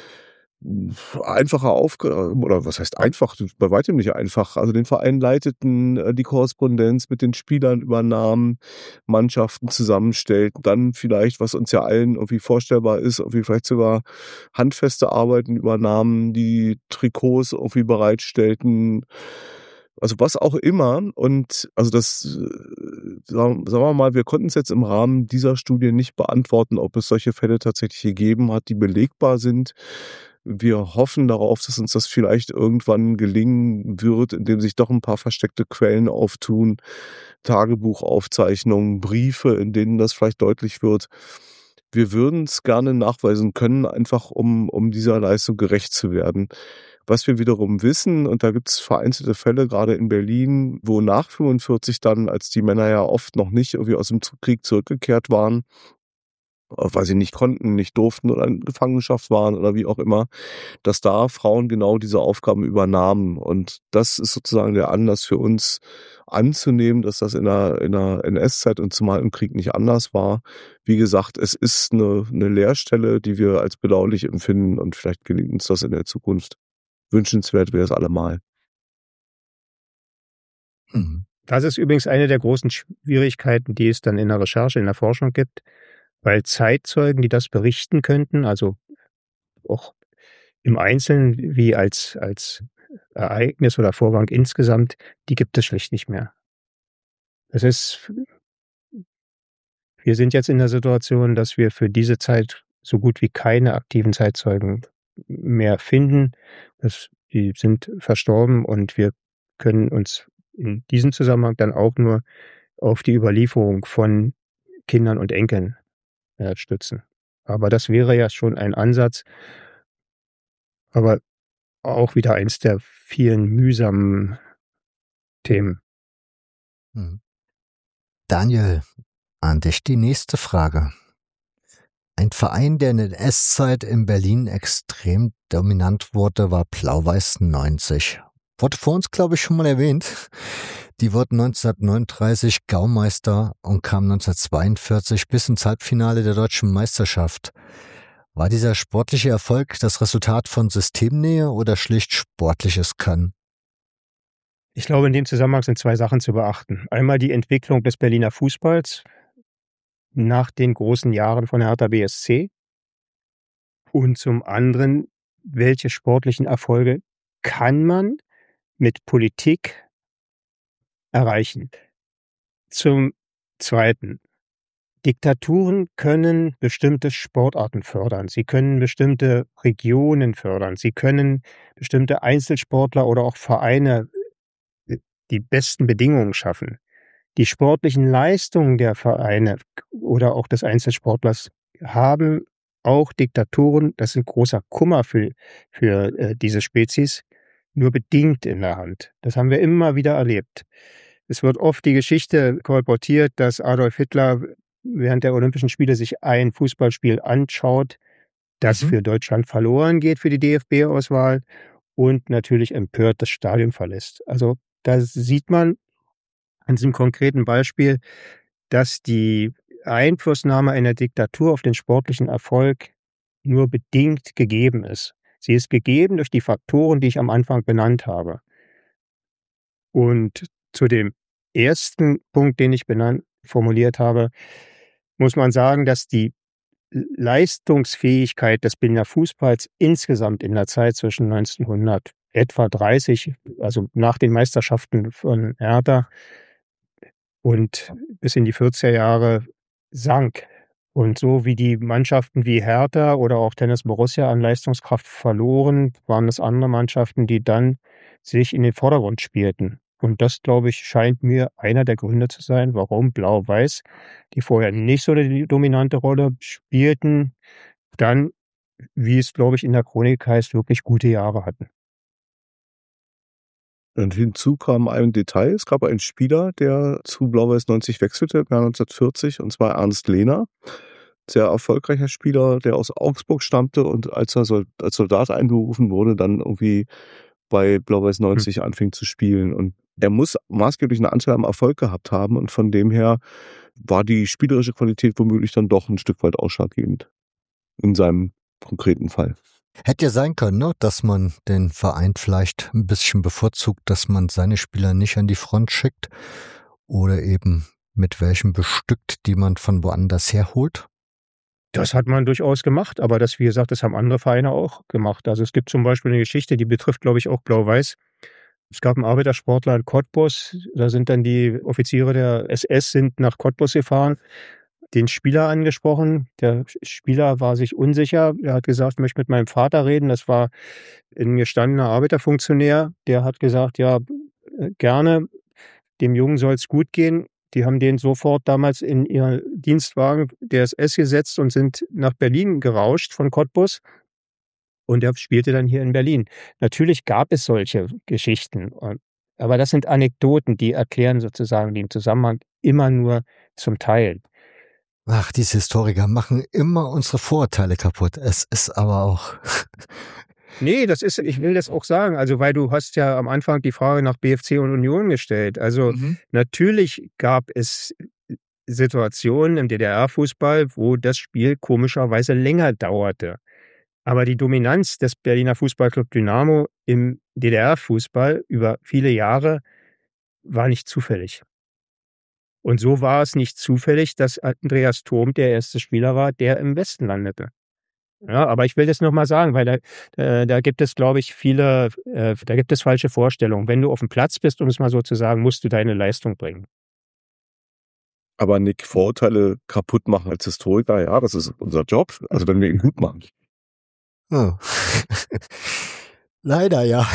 einfache Aufgaben, oder was heißt einfach, bei weitem nicht einfach, also den Verein leiteten, die Korrespondenz mit den Spielern übernahmen, Mannschaften zusammenstellten, dann vielleicht, was uns ja allen irgendwie vorstellbar ist, irgendwie vielleicht sogar handfeste Arbeiten übernahmen, die Trikots irgendwie bereitstellten, also was auch immer. Und also das, sagen wir mal, wir konnten es jetzt im Rahmen dieser Studie nicht beantworten, ob es solche Fälle tatsächlich gegeben hat, die belegbar sind. Wir hoffen darauf, dass uns das vielleicht irgendwann gelingen wird, indem sich doch ein paar versteckte Quellen auftun, Tagebuchaufzeichnungen, Briefe, in denen das vielleicht deutlich wird. Wir würden es gerne nachweisen können, einfach um dieser Leistung gerecht zu werden. Was wir wiederum wissen, und da gibt es vereinzelte Fälle, gerade in Berlin, wo nach 45 dann, als die Männer ja oft noch nicht irgendwie aus dem Krieg zurückgekehrt waren, weil sie nicht konnten, nicht durften oder in Gefangenschaft waren oder wie auch immer, dass da Frauen genau diese Aufgaben übernahmen. Und das ist sozusagen der Anlass für uns anzunehmen, dass das in der NS-Zeit und zumal im Krieg nicht anders war. Wie gesagt, es ist eine Leerstelle, die wir als bedauerlich empfinden und vielleicht gelingt uns das in der Zukunft. Wünschenswert wäre es allemal. Das ist übrigens eine der großen Schwierigkeiten, die es dann in der Recherche, in der Forschung gibt, weil Zeitzeugen, die das berichten könnten, also auch im Einzelnen wie als Ereignis oder Vorgang insgesamt, die gibt es schlicht nicht mehr. Wir sind jetzt in der Situation, dass wir für diese Zeit so gut wie keine aktiven Zeitzeugen mehr finden. Die sind verstorben und wir können uns in diesem Zusammenhang dann auch nur auf die Überlieferung von Kindern und Enkeln stützen. Aber das wäre ja schon ein Ansatz, aber auch wieder eins der vielen mühsamen Themen. Daniel, an dich die nächste Frage. Ein Verein, der in der NS-Zeit in Berlin extrem dominant wurde, war Blau-Weiß 90. Wurde vor uns, glaube ich, schon mal erwähnt. Die wurden 1939 Gaumeister und kamen 1942 bis ins Halbfinale der Deutschen Meisterschaft. War dieser sportliche Erfolg das Resultat von Systemnähe oder schlicht sportliches Können? Ich glaube, in dem Zusammenhang sind zwei Sachen zu beachten. Einmal die Entwicklung des Berliner Fußballs nach den großen Jahren von Hertha BSC und zum anderen, welche sportlichen Erfolge kann man mit Politik erreichen. Zum Zweiten, Diktaturen können bestimmte Sportarten fördern, sie können bestimmte Regionen fördern, sie können bestimmte Einzelsportler oder auch Vereine die besten Bedingungen schaffen. Die sportlichen Leistungen der Vereine oder auch des Einzelsportlers haben auch Diktatoren, das ist ein großer Kummer für diese Spezies, nur bedingt in der Hand. Das haben wir immer wieder erlebt. Es wird oft die Geschichte kolportiert, dass Adolf Hitler während der Olympischen Spiele sich ein Fußballspiel anschaut, das für Deutschland verloren geht für die DFB-Auswahl und natürlich empört das Stadion verlässt. Also da sieht man an diesem konkreten Beispiel, dass die Einflussnahme einer Diktatur auf den sportlichen Erfolg nur bedingt gegeben ist. Sie ist gegeben durch die Faktoren, die ich am Anfang benannt habe. Und zu dem ersten Punkt, den ich formuliert habe, muss man sagen, dass die Leistungsfähigkeit des Berliner Fußballs insgesamt in der Zeit zwischen 1930, also nach den Meisterschaften von Hertha und bis in die 40er Jahre sank. Und so wie die Mannschaften wie Hertha oder auch Tennis Borussia an Leistungskraft verloren, waren es andere Mannschaften, die dann sich in den Vordergrund spielten. Und das, glaube ich, scheint mir einer der Gründe zu sein, warum Blau-Weiß, die vorher nicht so eine dominante Rolle spielten, dann, wie es, glaube ich, in der Chronik heißt, wirklich gute Jahre hatten. Und hinzu kam ein Detail, es gab einen Spieler, der zu Blau-Weiß 90 wechselte, im Jahr 1940, und zwar Ernst Lehner. Sehr erfolgreicher Spieler, der aus Augsburg stammte und als er als Soldat einberufen wurde, dann irgendwie bei Blau-Weiß 90 anfing zu spielen. Und er muss maßgeblich einen Anteil am Erfolg gehabt haben und von dem her war die spielerische Qualität womöglich dann doch ein Stück weit ausschlaggebend in seinem konkreten Fall. Hätte ja sein können, ne, dass man den Verein vielleicht ein bisschen bevorzugt, dass man seine Spieler nicht an die Front schickt oder eben mit welchem bestückt, die man von woanders herholt. Das hat man durchaus gemacht, aber das, wie gesagt, das haben andere Vereine auch gemacht. Also es gibt zum Beispiel eine Geschichte, die betrifft, glaube ich, auch Blau-Weiß. Es gab einen Arbeitersportler in Cottbus, da sind dann die Offiziere der SS sind nach Cottbus gefahren, den Spieler angesprochen. Der Spieler war sich unsicher. Er hat gesagt, ich möchte mit meinem Vater reden. Das war ein gestandener Arbeiterfunktionär. Der hat gesagt, ja, gerne, dem Jungen soll es gut gehen. Die haben den sofort damals in ihren Dienstwagen der SS gesetzt und sind nach Berlin gerauscht von Cottbus. Und er spielte dann hier in Berlin. Natürlich gab es solche Geschichten, aber das sind Anekdoten, die erklären sozusagen den Zusammenhang immer nur zum Teil. Ach, diese Historiker machen immer unsere Vorurteile kaputt. Es ist aber auch... Nee, ich will das auch sagen, also weil du hast ja am Anfang die Frage nach BFC und Union gestellt. Also natürlich gab es Situationen im DDR-Fußball, wo das Spiel komischerweise länger dauerte. Aber die Dominanz des Berliner Fußballclub Dynamo im DDR-Fußball über viele Jahre war nicht zufällig. Und so war es nicht zufällig, dass Andreas Thom der erste Spieler war, der im Westen landete. Ja, aber ich will das nochmal sagen, weil da gibt es, glaube ich, da gibt es falsche Vorstellungen. Wenn du auf dem Platz bist, um es mal so zu sagen, musst du deine Leistung bringen. Aber Nick, Vorurteile kaputt machen als Historiker, ja, das ist unser Job. Also wenn wir ihn gut machen. Oh. Leider, ja.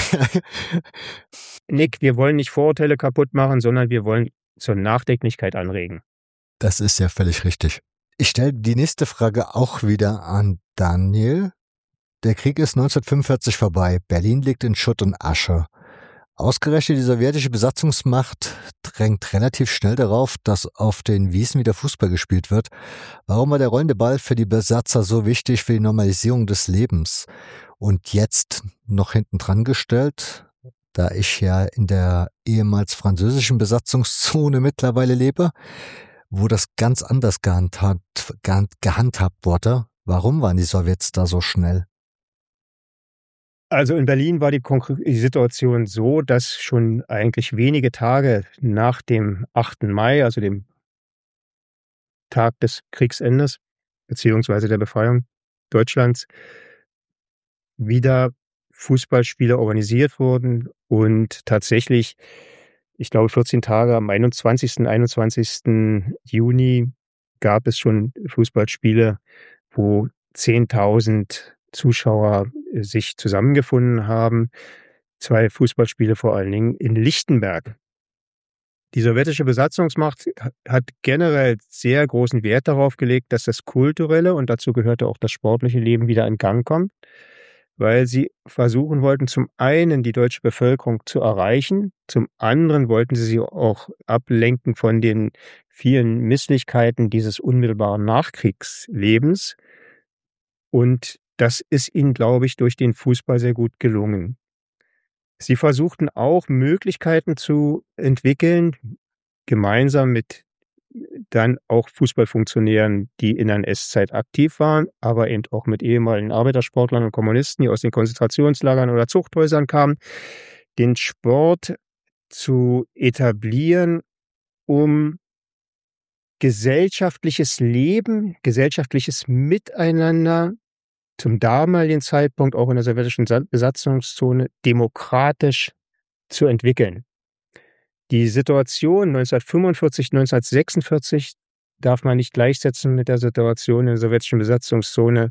Nick, wir wollen nicht Vorurteile kaputt machen, sondern wir wollen zur Nachdenklichkeit anregen. Das ist ja völlig richtig. Ich stelle die nächste Frage auch wieder an Daniel. Der Krieg ist 1945 vorbei. Berlin liegt in Schutt und Asche. Ausgerechnet die sowjetische Besatzungsmacht drängt relativ schnell darauf, dass auf den Wiesen wieder Fußball gespielt wird. Warum war der rollende Ball für die Besatzer so wichtig für die Normalisierung des Lebens? Und jetzt noch hinten dran gestellt, da ich ja in der ehemals französischen Besatzungszone mittlerweile lebe, wo das ganz anders gehandhabt wurde. Warum waren die Sowjets da so schnell? Also in Berlin war die Situation so, dass schon eigentlich wenige Tage nach dem 8. Mai, also dem Tag des Kriegsendes, beziehungsweise der Befreiung Deutschlands, wieder Fußballspiele organisiert wurden und tatsächlich, ich glaube 14 Tage am 21. Juni gab es schon Fußballspiele, wo 10.000 Zuschauer sich zusammengefunden haben. 2 Fußballspiele vor allen Dingen in Lichtenberg. Die sowjetische Besatzungsmacht hat generell sehr großen Wert darauf gelegt, dass das kulturelle und dazu gehörte auch das sportliche Leben wieder in Gang kommt, weil sie versuchen wollten, zum einen die deutsche Bevölkerung zu erreichen, zum anderen wollten sie auch ablenken von den vielen Misslichkeiten dieses unmittelbaren Nachkriegslebens. Und das ist ihnen, glaube ich, durch den Fußball sehr gut gelungen. Sie versuchten auch Möglichkeiten zu entwickeln, gemeinsam mit dann auch Fußballfunktionären, die in der NS-Zeit aktiv waren, aber eben auch mit ehemaligen Arbeitersportlern und Kommunisten, die aus den Konzentrationslagern oder Zuchthäusern kamen, den Sport zu etablieren, um gesellschaftliches Leben, gesellschaftliches Miteinander zum damaligen Zeitpunkt auch in der sowjetischen Besatzungszone demokratisch zu entwickeln. Die Situation 1945, 1946 darf man nicht gleichsetzen mit der Situation in der sowjetischen Besatzungszone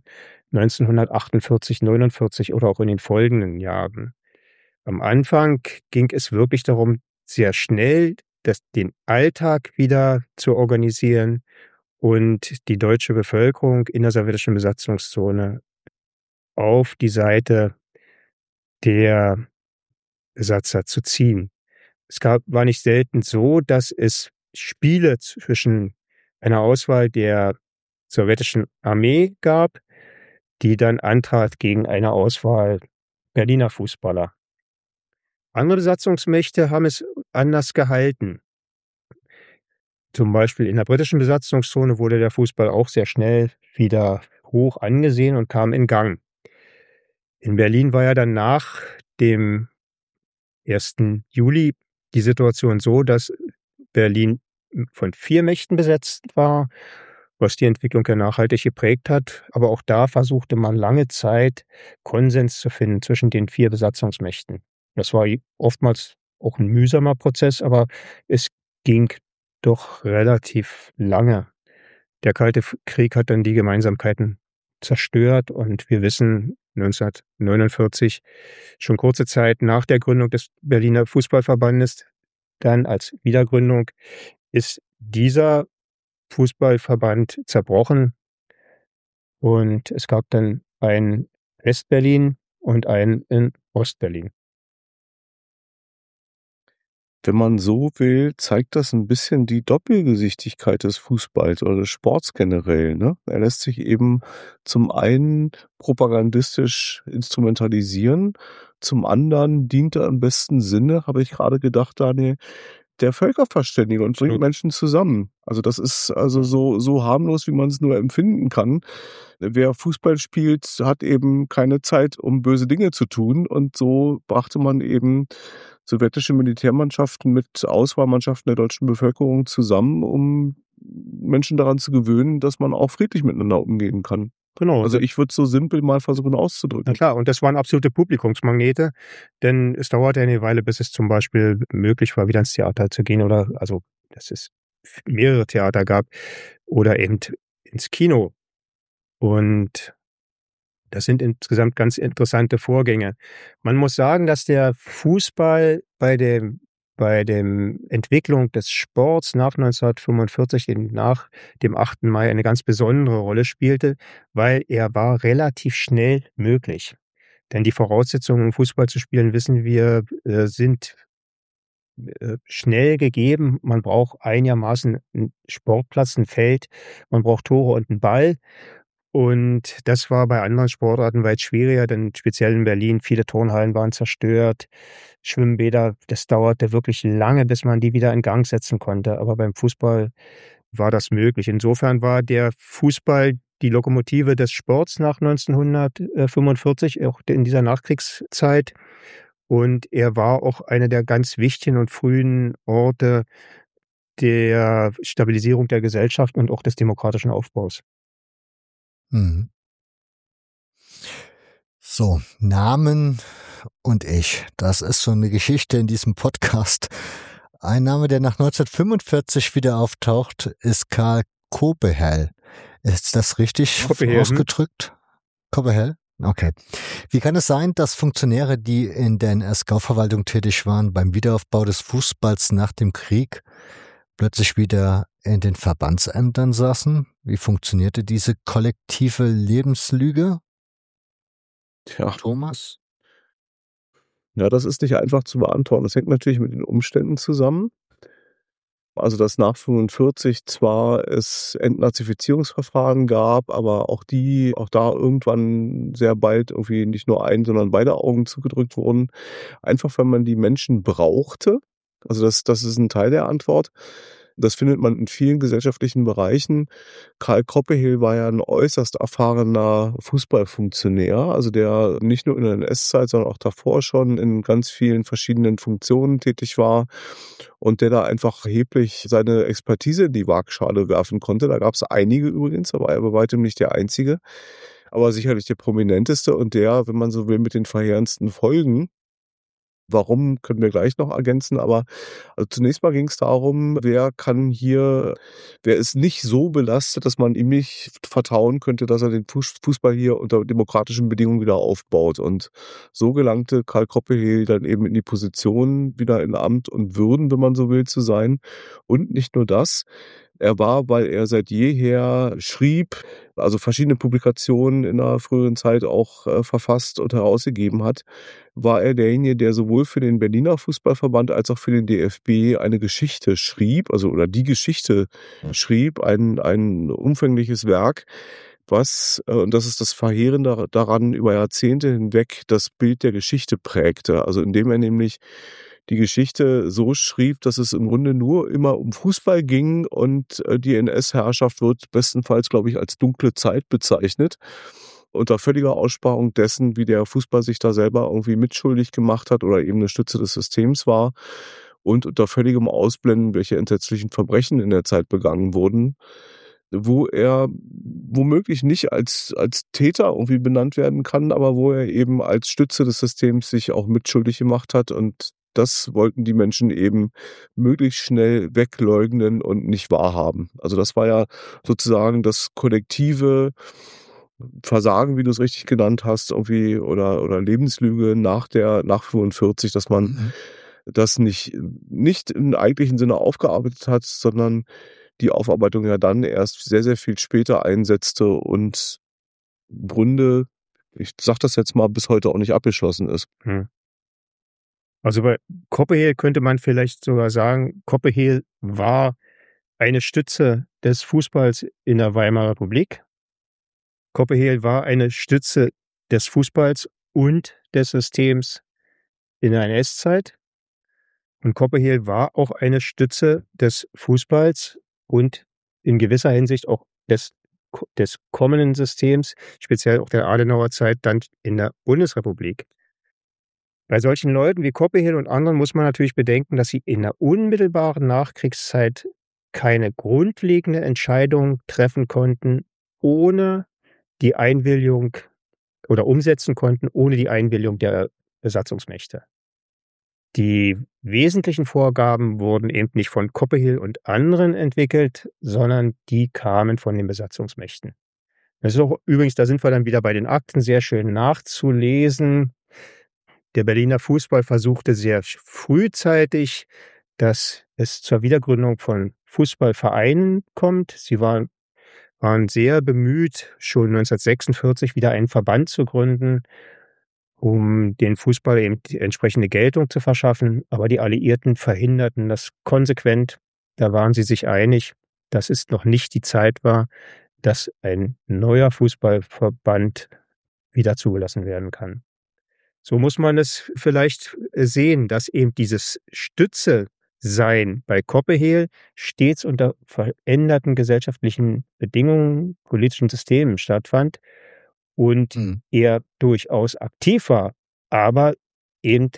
1948, 49 oder auch in den folgenden Jahren. Am Anfang ging es wirklich darum, sehr schnell den Alltag wieder zu organisieren und die deutsche Bevölkerung in der sowjetischen Besatzungszone auf die Seite der Besatzer zu ziehen. War nicht selten so, dass es Spiele zwischen einer Auswahl der sowjetischen Armee gab, die dann antrat gegen eine Auswahl Berliner Fußballer. Andere Besatzungsmächte haben es anders gehalten. Zum Beispiel in der britischen Besatzungszone wurde der Fußball auch sehr schnell wieder hoch angesehen und kam in Gang. In Berlin war ja dann nach dem 1. Juli die Situation so, dass Berlin von 4 Mächten besetzt war, was die Entwicklung ja nachhaltig geprägt hat. Aber auch da versuchte man lange Zeit, Konsens zu finden zwischen den 4 Besatzungsmächten. Das war oftmals auch ein mühsamer Prozess, aber es ging doch relativ lange. Der Kalte Krieg hat dann die Gemeinsamkeiten zerstört und wir wissen, 1949, schon kurze Zeit nach der Gründung des Berliner Fußballverbandes, dann als Wiedergründung, ist dieser Fußballverband zerbrochen und es gab dann einen Westberlin und einen in Ostberlin. Wenn man so will, zeigt das ein bisschen die Doppelgesichtigkeit des Fußballs oder des Sports generell, ne? Er lässt sich eben zum einen propagandistisch instrumentalisieren, zum anderen dient er im besten Sinne, habe ich gerade gedacht, Daniel, der Völkerverständigung und bringt Menschen zusammen. Also das ist also so harmlos, wie man es nur empfinden kann. Wer Fußball spielt, hat eben keine Zeit, um böse Dinge zu tun und so brachte man eben sowjetische Militärmannschaften mit Auswahlmannschaften der deutschen Bevölkerung zusammen, um Menschen daran zu gewöhnen, dass man auch friedlich miteinander umgehen kann. Genau. Also ich würde es so simpel mal versuchen auszudrücken. Na klar, und das waren absolute Publikumsmagnete, denn es dauerte eine Weile, bis es zum Beispiel möglich war, wieder ins Theater zu gehen oder, also, dass es mehrere Theater gab oder eben ins Kino. Und das sind insgesamt ganz interessante Vorgänge. Man muss sagen, dass der Fußball bei dem Entwicklung des Sports nach 1945, nach dem 8. Mai, eine ganz besondere Rolle spielte, weil er war relativ schnell möglich. Denn die Voraussetzungen, um Fußball zu spielen, wissen wir, sind schnell gegeben. Man braucht einigermaßen einen Sportplatz, ein Feld, man braucht Tore und einen Ball. Und das war bei anderen Sportarten weit schwieriger, denn speziell in Berlin, viele Turnhallen waren zerstört, Schwimmbäder, das dauerte wirklich lange, bis man die wieder in Gang setzen konnte. Aber beim Fußball war das möglich. Insofern war der Fußball die Lokomotive des Sports nach 1945, auch in dieser Nachkriegszeit. Und er war auch einer der ganz wichtigen und frühen Orte der Stabilisierung der Gesellschaft und auch des demokratischen Aufbaus. Mhm. So, Namen und ich. Das ist so eine Geschichte in diesem Podcast. Ein Name, der nach 1945 wieder auftaucht, ist Karl Koppehell. Ist das richtig ausgedrückt? Koppehell? Okay. Wie kann es sein, dass Funktionäre, die in der NS-Gauverwaltung tätig waren, beim Wiederaufbau des Fußballs nach dem Krieg plötzlich wieder in den Verbandsämtern saßen? Wie funktionierte diese kollektive Lebenslüge, Tja, Thomas? ja, das ist nicht einfach zu beantworten. Das hängt natürlich mit den Umständen zusammen. Also, dass nach 45 zwar es Entnazifizierungsverfahren gab, aber auch da irgendwann sehr bald irgendwie nicht nur ein, sondern beide Augen zugedrückt wurden. Einfach, weil man die Menschen brauchte. Also, das ist ein Teil der Antwort. Das findet man in vielen gesellschaftlichen Bereichen. Karl Kroppehel war ja ein äußerst erfahrener Fußballfunktionär, also der nicht nur in der NS-Zeit, sondern auch davor schon in ganz vielen verschiedenen Funktionen tätig war und der da einfach erheblich seine Expertise in die Waagschale werfen konnte. Da gab es einige übrigens, aber er war bei weitem nicht der einzige, aber sicherlich der prominenteste und der, wenn man so will, mit den verheerendsten Folgen. Warum, können wir gleich noch ergänzen, aber also zunächst mal ging es darum, wer ist nicht so belastet, dass man ihm nicht vertrauen könnte, dass er den Fußball hier unter demokratischen Bedingungen wieder aufbaut. Und so gelangte Karl Kroppehel dann eben in die Position, wieder in Amt und Würden, wenn man so will, zu sein. Und nicht nur das, er war, weil er seit jeher schrieb, also verschiedene Publikationen in der früheren Zeit auch verfasst und herausgegeben hat, war er derjenige, der sowohl für den Berliner Fußballverband als auch für den DFB eine Geschichte schrieb, oder die Geschichte schrieb, ein umfängliches Werk, was, und das ist das Verheerende daran, über Jahrzehnte hinweg das Bild der Geschichte prägte. Also indem er nämlich die Geschichte so schrieb, dass es im Grunde nur immer um Fußball ging und die NS-Herrschaft wird bestenfalls, glaube ich, als dunkle Zeit bezeichnet. Unter völliger Aussparung dessen, wie der Fußball sich da selber irgendwie mitschuldig gemacht hat oder eben eine Stütze des Systems war und unter völligem Ausblenden, welche entsetzlichen Verbrechen in der Zeit begangen wurden, wo er womöglich nicht als Täter irgendwie benannt werden kann, aber wo er eben als Stütze des Systems sich auch mitschuldig gemacht hat und das wollten die Menschen eben möglichst schnell wegleugnen und nicht wahrhaben. Also, das war ja sozusagen das kollektive Versagen, wie du es richtig genannt hast, irgendwie oder Lebenslüge nach 45, dass man das nicht im eigentlichen Sinne aufgearbeitet hat, sondern die Aufarbeitung ja dann erst sehr, sehr viel später einsetzte und im Grunde, ich sage das jetzt mal, bis heute auch nicht abgeschlossen ist. Hm. Also bei Kroppehel könnte man vielleicht sogar sagen, Kroppehel war eine Stütze des Fußballs in der Weimarer Republik. Kroppehel war eine Stütze des Fußballs und des Systems in der NS-Zeit. Und Kroppehel war auch eine Stütze des Fußballs und in gewisser Hinsicht auch des kommenden Systems, speziell auch der Adenauer Zeit, dann in der Bundesrepublik. Bei solchen Leuten wie Kroppehel und anderen muss man natürlich bedenken, dass sie in der unmittelbaren Nachkriegszeit keine grundlegende Entscheidung treffen konnten, ohne die Einwilligung oder umsetzen konnten, ohne die Einwilligung der Besatzungsmächte. Die wesentlichen Vorgaben wurden eben nicht von Kroppehel und anderen entwickelt, sondern die kamen von den Besatzungsmächten. Das ist auch übrigens, da sind wir dann wieder bei den Akten, sehr schön nachzulesen. Der Berliner Fußball versuchte sehr frühzeitig, dass es zur Wiedergründung von Fußballvereinen kommt. Sie waren sehr bemüht, schon 1946 wieder einen Verband zu gründen, um den Fußball eben die entsprechende Geltung zu verschaffen. Aber die Alliierten verhinderten das konsequent. Da waren sie sich einig, dass es noch nicht die Zeit war, dass ein neuer Fußballverband wieder zugelassen werden kann. So muss man es vielleicht sehen, dass eben dieses Stütze-Sein bei Kroppehel stets unter veränderten gesellschaftlichen Bedingungen, politischen Systemen stattfand und er durchaus aktiv war, aber eben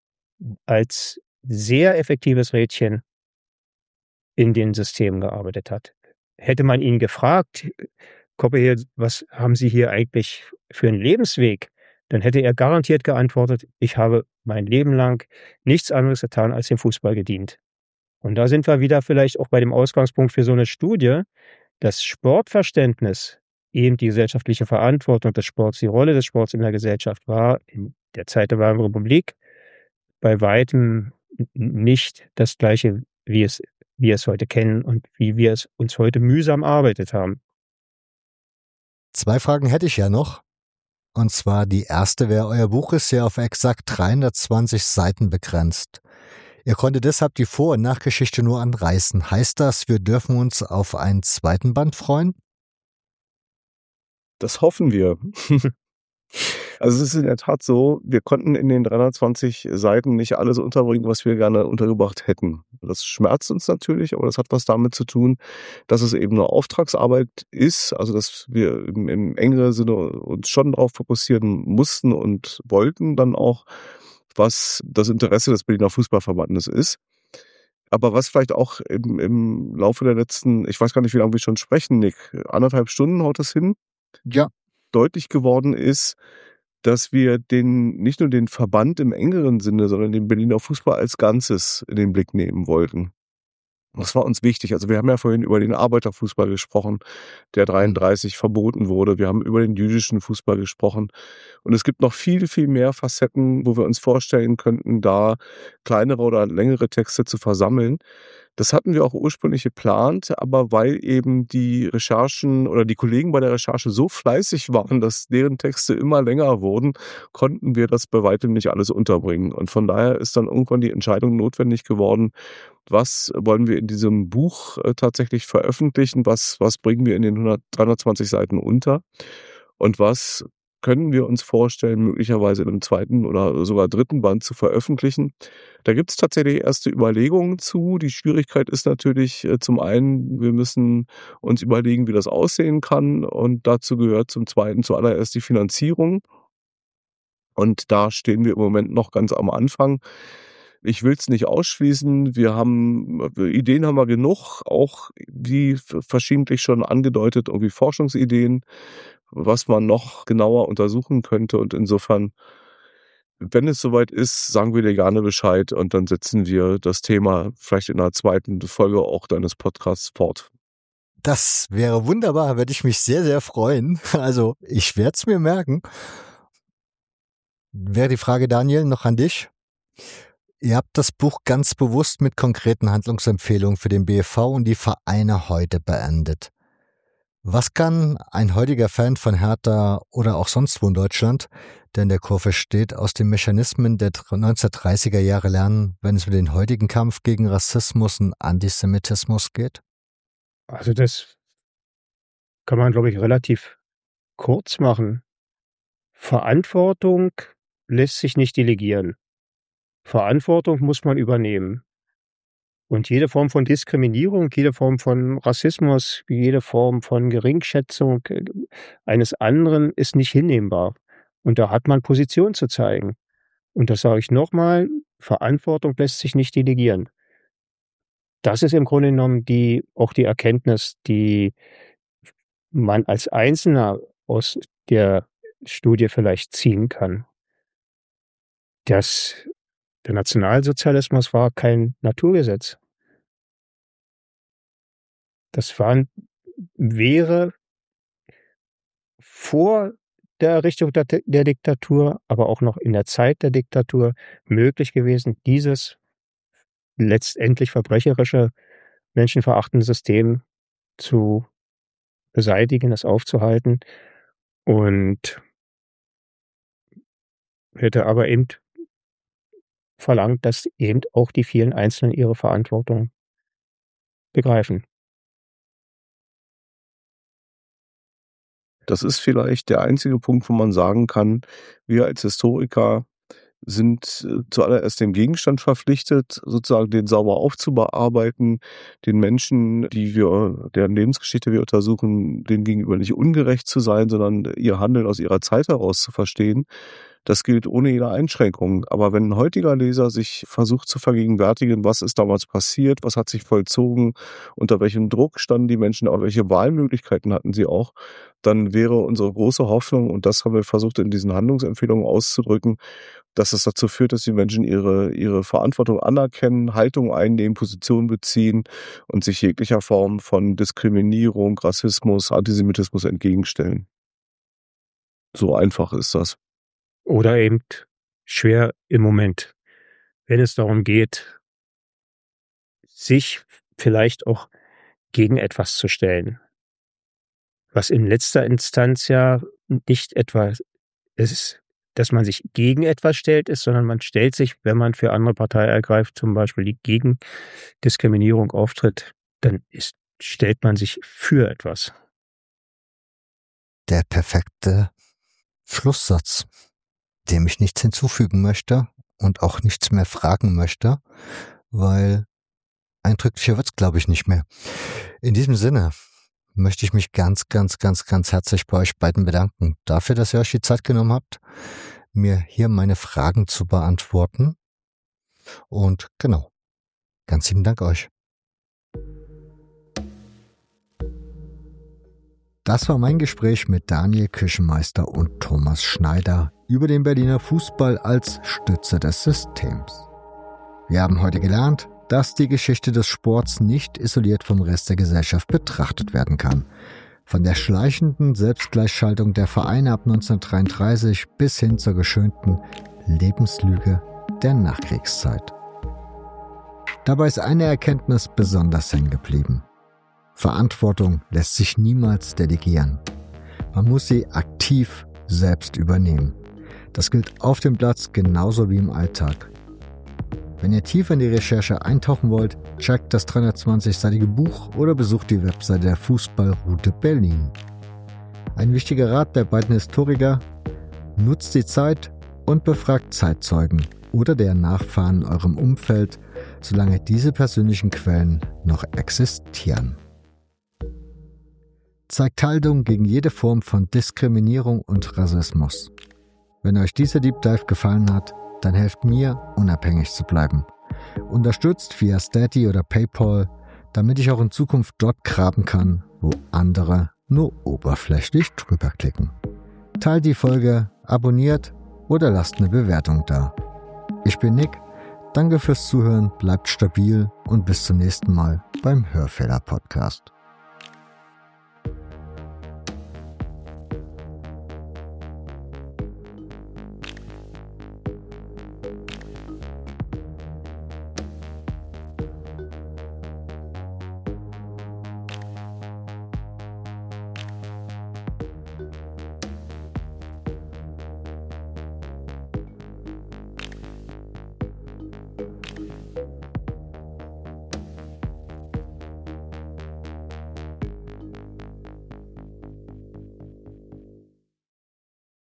als sehr effektives Rädchen in den Systemen gearbeitet hat. Hätte man ihn gefragt, Kroppehel, was haben Sie hier eigentlich für einen Lebensweg? Dann hätte er garantiert geantwortet, ich habe mein Leben lang nichts anderes getan, als dem Fußball gedient. Und da sind wir wieder vielleicht auch bei dem Ausgangspunkt für so eine Studie. Das Sportverständnis eben die gesellschaftliche Verantwortung des Sports, die Rolle des Sports in der Gesellschaft war in der Zeit der Weimarer Republik bei weitem nicht das Gleiche, wie wir es heute kennen und wie wir es uns heute mühsam erarbeitet haben. 2 Fragen hätte ich ja noch. Und zwar die erste wäre, euer Buch ist ja auf exakt 320 Seiten begrenzt. Ihr konntet deshalb die Vor- und Nachgeschichte nur anreißen. Heißt das, wir dürfen uns auf einen zweiten Band freuen? Das hoffen wir. Also es ist in der Tat so, wir konnten in den 320 Seiten nicht alles unterbringen, was wir gerne untergebracht hätten. Das schmerzt uns natürlich, aber das hat was damit zu tun, dass es eben eine Auftragsarbeit ist, also dass wir im engeren Sinne uns schon darauf fokussieren mussten und wollten dann auch, was das Interesse des Berliner Fußballverbandes ist. Aber was vielleicht auch im Laufe der letzten, ich weiß gar nicht, wie lange wir schon sprechen, Nick, 1,5 Stunden haut das hin? Ja. Deutlich geworden ist, dass wir nicht nur den Verband im engeren Sinne, sondern den Berliner Fußball als Ganzes in den Blick nehmen wollten. Das war uns wichtig. Also wir haben ja vorhin über den Arbeiterfußball gesprochen, der 33 verboten wurde. Wir haben über den jüdischen Fußball gesprochen. Und es gibt noch viel, viel mehr Facetten, wo wir uns vorstellen könnten, da kleinere oder längere Texte zu versammeln. Das hatten wir auch ursprünglich geplant, aber weil eben die Recherchen oder die Kollegen bei der Recherche so fleißig waren, dass deren Texte immer länger wurden, konnten wir das bei weitem nicht alles unterbringen. Und von daher ist dann irgendwann die Entscheidung notwendig geworden, was wollen wir in diesem Buch tatsächlich veröffentlichen, was bringen wir in den 320 Seiten unter und was können wir uns vorstellen, möglicherweise in einem 2. oder sogar 3. Band zu veröffentlichen. Da gibt es tatsächlich erste Überlegungen zu. Die Schwierigkeit ist natürlich zum einen, wir müssen uns überlegen, wie das aussehen kann, und dazu gehört zum Zweiten zuallererst die Finanzierung. Und da stehen wir im Moment noch ganz am Anfang. Ich will es nicht ausschließen. Ideen haben wir genug, auch wie verschiedentlich schon angedeutet, irgendwie Forschungsideen, was man noch genauer untersuchen könnte. Und insofern, wenn es soweit ist, sagen wir dir gerne Bescheid und dann setzen wir das Thema vielleicht in einer 2. Folge auch deines Podcasts fort. Das wäre wunderbar, würde ich mich sehr, sehr freuen. Also ich werde es mir merken. Wäre die Frage, Daniel, noch an dich. Ihr habt das Buch ganz bewusst mit konkreten Handlungsempfehlungen für den BFV und die Vereine heute beendet. Was kann ein heutiger Fan von Hertha oder auch sonst wo in Deutschland, der in der Kurve steht, aus den Mechanismen der 1930er Jahre lernen, wenn es um den heutigen Kampf gegen Rassismus und Antisemitismus geht? Also das kann man, glaube ich, relativ kurz machen. Verantwortung lässt sich nicht delegieren. Verantwortung muss man übernehmen. Und jede Form von Diskriminierung, jede Form von Rassismus, jede Form von Geringschätzung eines anderen ist nicht hinnehmbar. Und da hat man Position zu zeigen. Und das sage ich nochmal, Verantwortung lässt sich nicht delegieren. Das ist im Grunde genommen auch die Erkenntnis, die man als Einzelner aus der Studie vielleicht ziehen kann. Der Nationalsozialismus war kein Naturgesetz. Das wäre vor der Errichtung der Diktatur, aber auch noch in der Zeit der Diktatur möglich gewesen, dieses letztendlich verbrecherische, menschenverachtende System zu beseitigen, es aufzuhalten, und hätte aber eben verlangt, dass eben auch die vielen Einzelnen ihre Verantwortung begreifen. Das ist vielleicht der einzige Punkt, wo man sagen kann, wir als Historiker sind zuallererst dem Gegenstand verpflichtet, sozusagen den sauber aufzubearbeiten, den Menschen, deren Lebensgeschichte wir untersuchen, denen gegenüber nicht ungerecht zu sein, sondern ihr Handeln aus ihrer Zeit heraus zu verstehen. Das gilt ohne jede Einschränkung. Aber wenn ein heutiger Leser sich versucht zu vergegenwärtigen, was ist damals passiert, was hat sich vollzogen, unter welchem Druck standen die Menschen, auch welche Wahlmöglichkeiten hatten sie auch, dann wäre unsere große Hoffnung, und das haben wir versucht in diesen Handlungsempfehlungen auszudrücken, dass es dazu führt, dass die Menschen ihre Verantwortung anerkennen, Haltung einnehmen, Position beziehen und sich jeglicher Form von Diskriminierung, Rassismus, Antisemitismus entgegenstellen. So einfach ist das. Oder eben schwer im Moment, wenn es darum geht, sich vielleicht auch gegen etwas zu stellen, was in letzter Instanz ja nicht etwa ist, dass man sich gegen etwas stellt, sondern man stellt sich, wenn man für andere Partei ergreift, zum Beispiel die gegen Diskriminierung auftritt, dann stellt man sich für etwas. Der perfekte Schlusssatz, dem ich nichts hinzufügen möchte und auch nichts mehr fragen möchte, weil eindrücklicher wird's, glaube ich, nicht mehr. In diesem Sinne möchte ich mich ganz herzlich bei euch beiden bedanken dafür, dass ihr euch die Zeit genommen habt, mir hier meine Fragen zu beantworten. Und genau, ganz lieben Dank euch. Das war mein Gespräch mit Daniel Küchenmeister und Thomas Schneider über den Berliner Fußball als Stütze des Systems. Wir haben heute gelernt, dass die Geschichte des Sports nicht isoliert vom Rest der Gesellschaft betrachtet werden kann. Von der schleichenden Selbstgleichschaltung der Vereine ab 1933 bis hin zur geschönten Lebenslüge der Nachkriegszeit. Dabei ist eine Erkenntnis besonders hängen geblieben. Verantwortung lässt sich niemals delegieren. Man muss sie aktiv selbst übernehmen. Das gilt auf dem Platz genauso wie im Alltag. Wenn ihr tiefer in die Recherche eintauchen wollt, checkt das 320-seitige Buch oder besucht die Webseite der Fußballroute Berlin. Ein wichtiger Rat der beiden Historiker: Nutzt die Zeit und befragt Zeitzeugen oder deren Nachfahren in eurem Umfeld, solange diese persönlichen Quellen noch existieren. Zeigt Haltung gegen jede Form von Diskriminierung und Rassismus. Wenn euch dieser Deep Dive gefallen hat, dann helft mir, unabhängig zu bleiben. Unterstützt via Steady oder PayPal, damit ich auch in Zukunft dort graben kann, wo andere nur oberflächlich drüber klicken. Teilt die Folge, abonniert oder lasst eine Bewertung da. Ich bin Nick, danke fürs Zuhören, bleibt stabil und bis zum nächsten Mal beim Hörfehler Podcast.